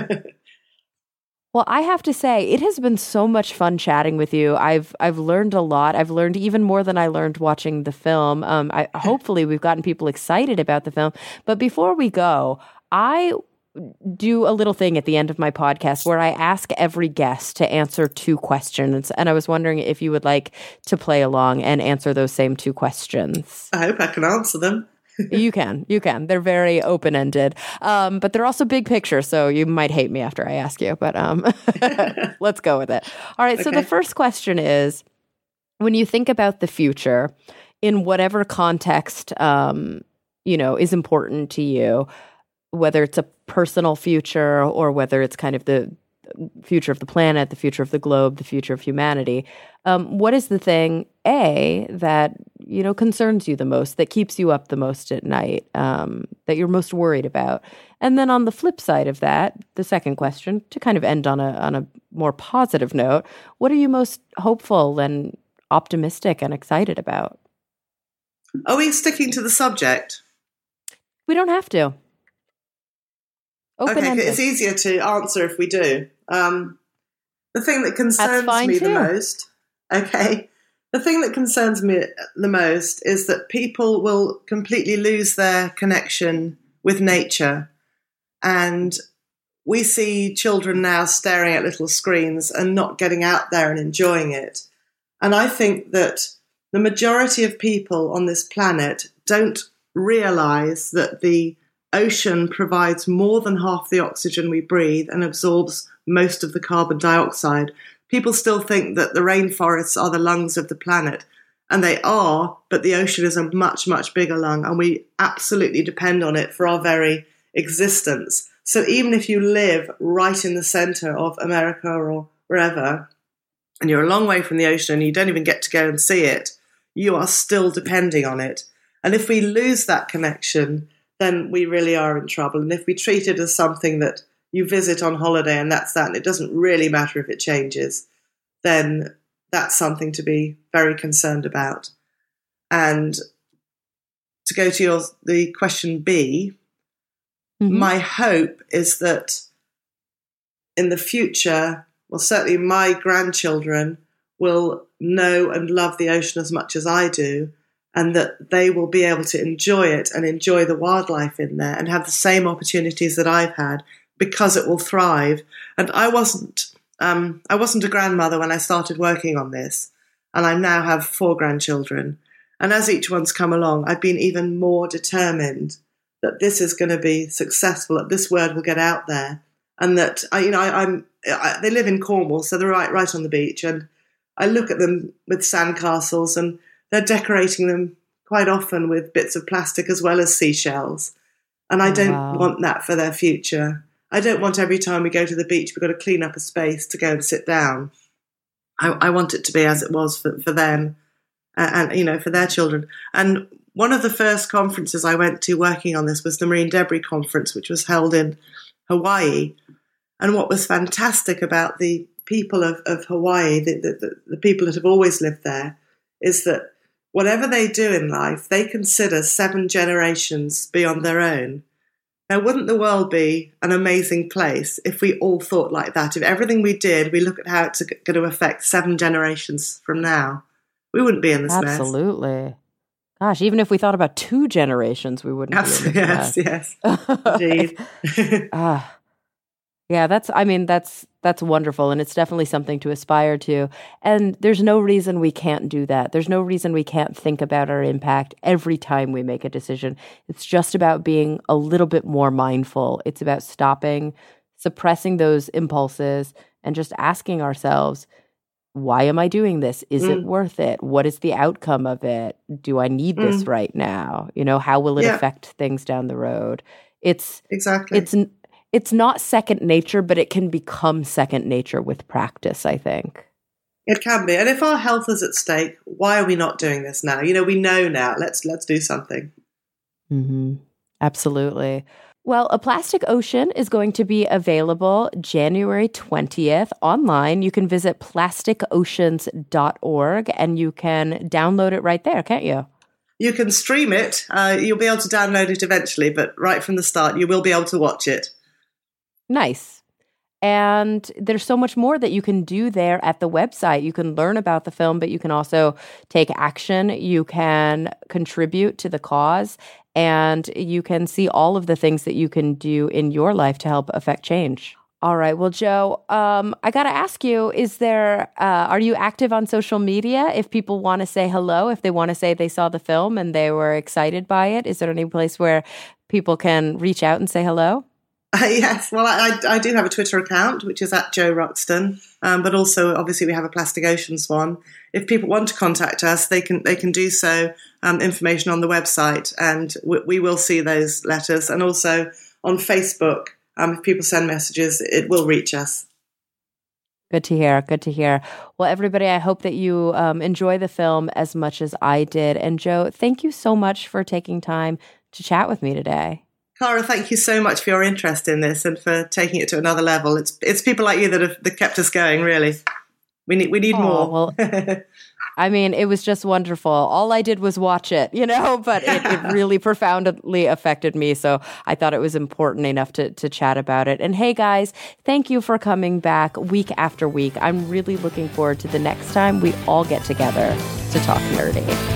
Well, I have to say, it has been so much fun chatting with you. I've learned a lot. I've learned even more than I learned watching the film. Hopefully, we've gotten people excited about the film. But before we go, I do a little thing at the end of my podcast where I ask every guest to answer 2 questions. And I was wondering if you would like to play along and answer those same 2 questions. I hope I can answer them. You can. They're very open-ended. But they're also big picture, so you might hate me after I ask you, but let's go with it. All right, okay. So the first question is, when you think about the future, in whatever context, is important to you, whether it's a personal future or whether it's kind of the future of the planet, the future of the globe, the future of humanity, what is the thing, A, that, concerns you the most, that keeps you up the most at night, that you're most worried about? And then on the flip side of that, the second question, to kind of end on a more positive note, what are you most hopeful and optimistic and excited about? Are we sticking to the subject? We don't have to. Open-ended. Okay, it's easier to answer if we do. The thing that concerns me the most, the thing that concerns me the most is that people will completely lose their connection with nature. And we see children now staring at little screens and not getting out there and enjoying it. And I think that the majority of people on this planet don't realize that the ocean provides more than half the oxygen we breathe and absorbs most of the carbon dioxide. People still think that the rainforests are the lungs of the planet, and they are, but the ocean is a much, much bigger lung, and we absolutely depend on it for our very existence. So even if you live right in the center of America or wherever, and you're a long way from the ocean and you don't even get to go and see it, you are still depending on it. And if we lose that connection, then we really are in trouble. And if we treat it as something that you visit on holiday and that's that, and it doesn't really matter if it changes, then that's something to be very concerned about. And to go to the question B, my hope is that in the future, well, certainly my grandchildren will know and love the ocean as much as I do, and that they will be able to enjoy it and enjoy the wildlife in there and have the same opportunities that I've had, because it will thrive. And I wasn't a grandmother when I started working on this, and I now have 4 grandchildren. And as each one's come along, I've been even more determined that this is going to be successful, that this word will get out there, and that they live in Cornwall, so they're right on the beach, and I look at them with sandcastles, and they're decorating them quite often with bits of plastic as well as seashells. And I don't want that for their future. I don't want every time we go to the beach, we've got to clean up a space to go and sit down. I want it to be as it was for them and for their children. And one of the first conferences I went to working on this was the Marine Debris Conference, which was held in Hawaii. And what was fantastic about the people of Hawaii, the people that have always lived there, is that whatever they do in life, they consider 7 generations beyond their own. Now, wouldn't the world be an amazing place if we all thought like that? If everything we did, we look at how it's going to affect 7 generations from now, we wouldn't be in this mess. Absolutely. Gosh, even if we thought about 2 generations, we wouldn't be in this mess. Indeed. Yeah, that's wonderful. And it's definitely something to aspire to. And there's no reason we can't do that. There's no reason we can't think about our impact every time we make a decision. It's just about being a little bit more mindful. It's about stopping, suppressing those impulses, and just asking ourselves, why am I doing this? Is it worth it? What is the outcome of it? Do I need this right now? How will it affect things down the road? It's not second nature, but it can become second nature with practice, I think. It can be. And if our health is at stake, why are we not doing this now? We know now. Let's do something. Mm-hmm. Absolutely. Well, A Plastic Ocean is going to be available January 20th online. You can visit plasticoceans.org and you can download it right there, can't you? You can stream it. You'll be able to download it eventually, but right from the start, you will be able to watch it. Nice. And there's so much more that you can do there at the website. You can learn about the film, but you can also take action. You can contribute to the cause, and you can see all of the things that you can do in your life to help affect change. All right. Well, Jo, I got to ask you, are you active on social media? If people want to say hello, if they want to say they saw the film and they were excited by it, is there any place where people can reach out and say hello? Yes, well, I do have a Twitter account, which is at Jo Roxton, but also, obviously, we have a Plastic Oceans one. If people want to contact us, they can do so, information on the website, and we will see those letters. And also on Facebook, if people send messages, it will reach us. Good to hear. Good to hear. Well, everybody, I hope that you enjoy the film as much as I did. And Jo, thank you so much for taking time to chat with me today. Cara, thank you so much for your interest in this and for taking it to another level. It's people like you that have kept us going, really. We need more. Well, I mean, it was just wonderful. All I did was watch it, but it really profoundly affected me. So I thought it was important enough to chat about it. And hey, guys, thank you for coming back week after week. I'm really looking forward to the next time we all get together to talk nerdy.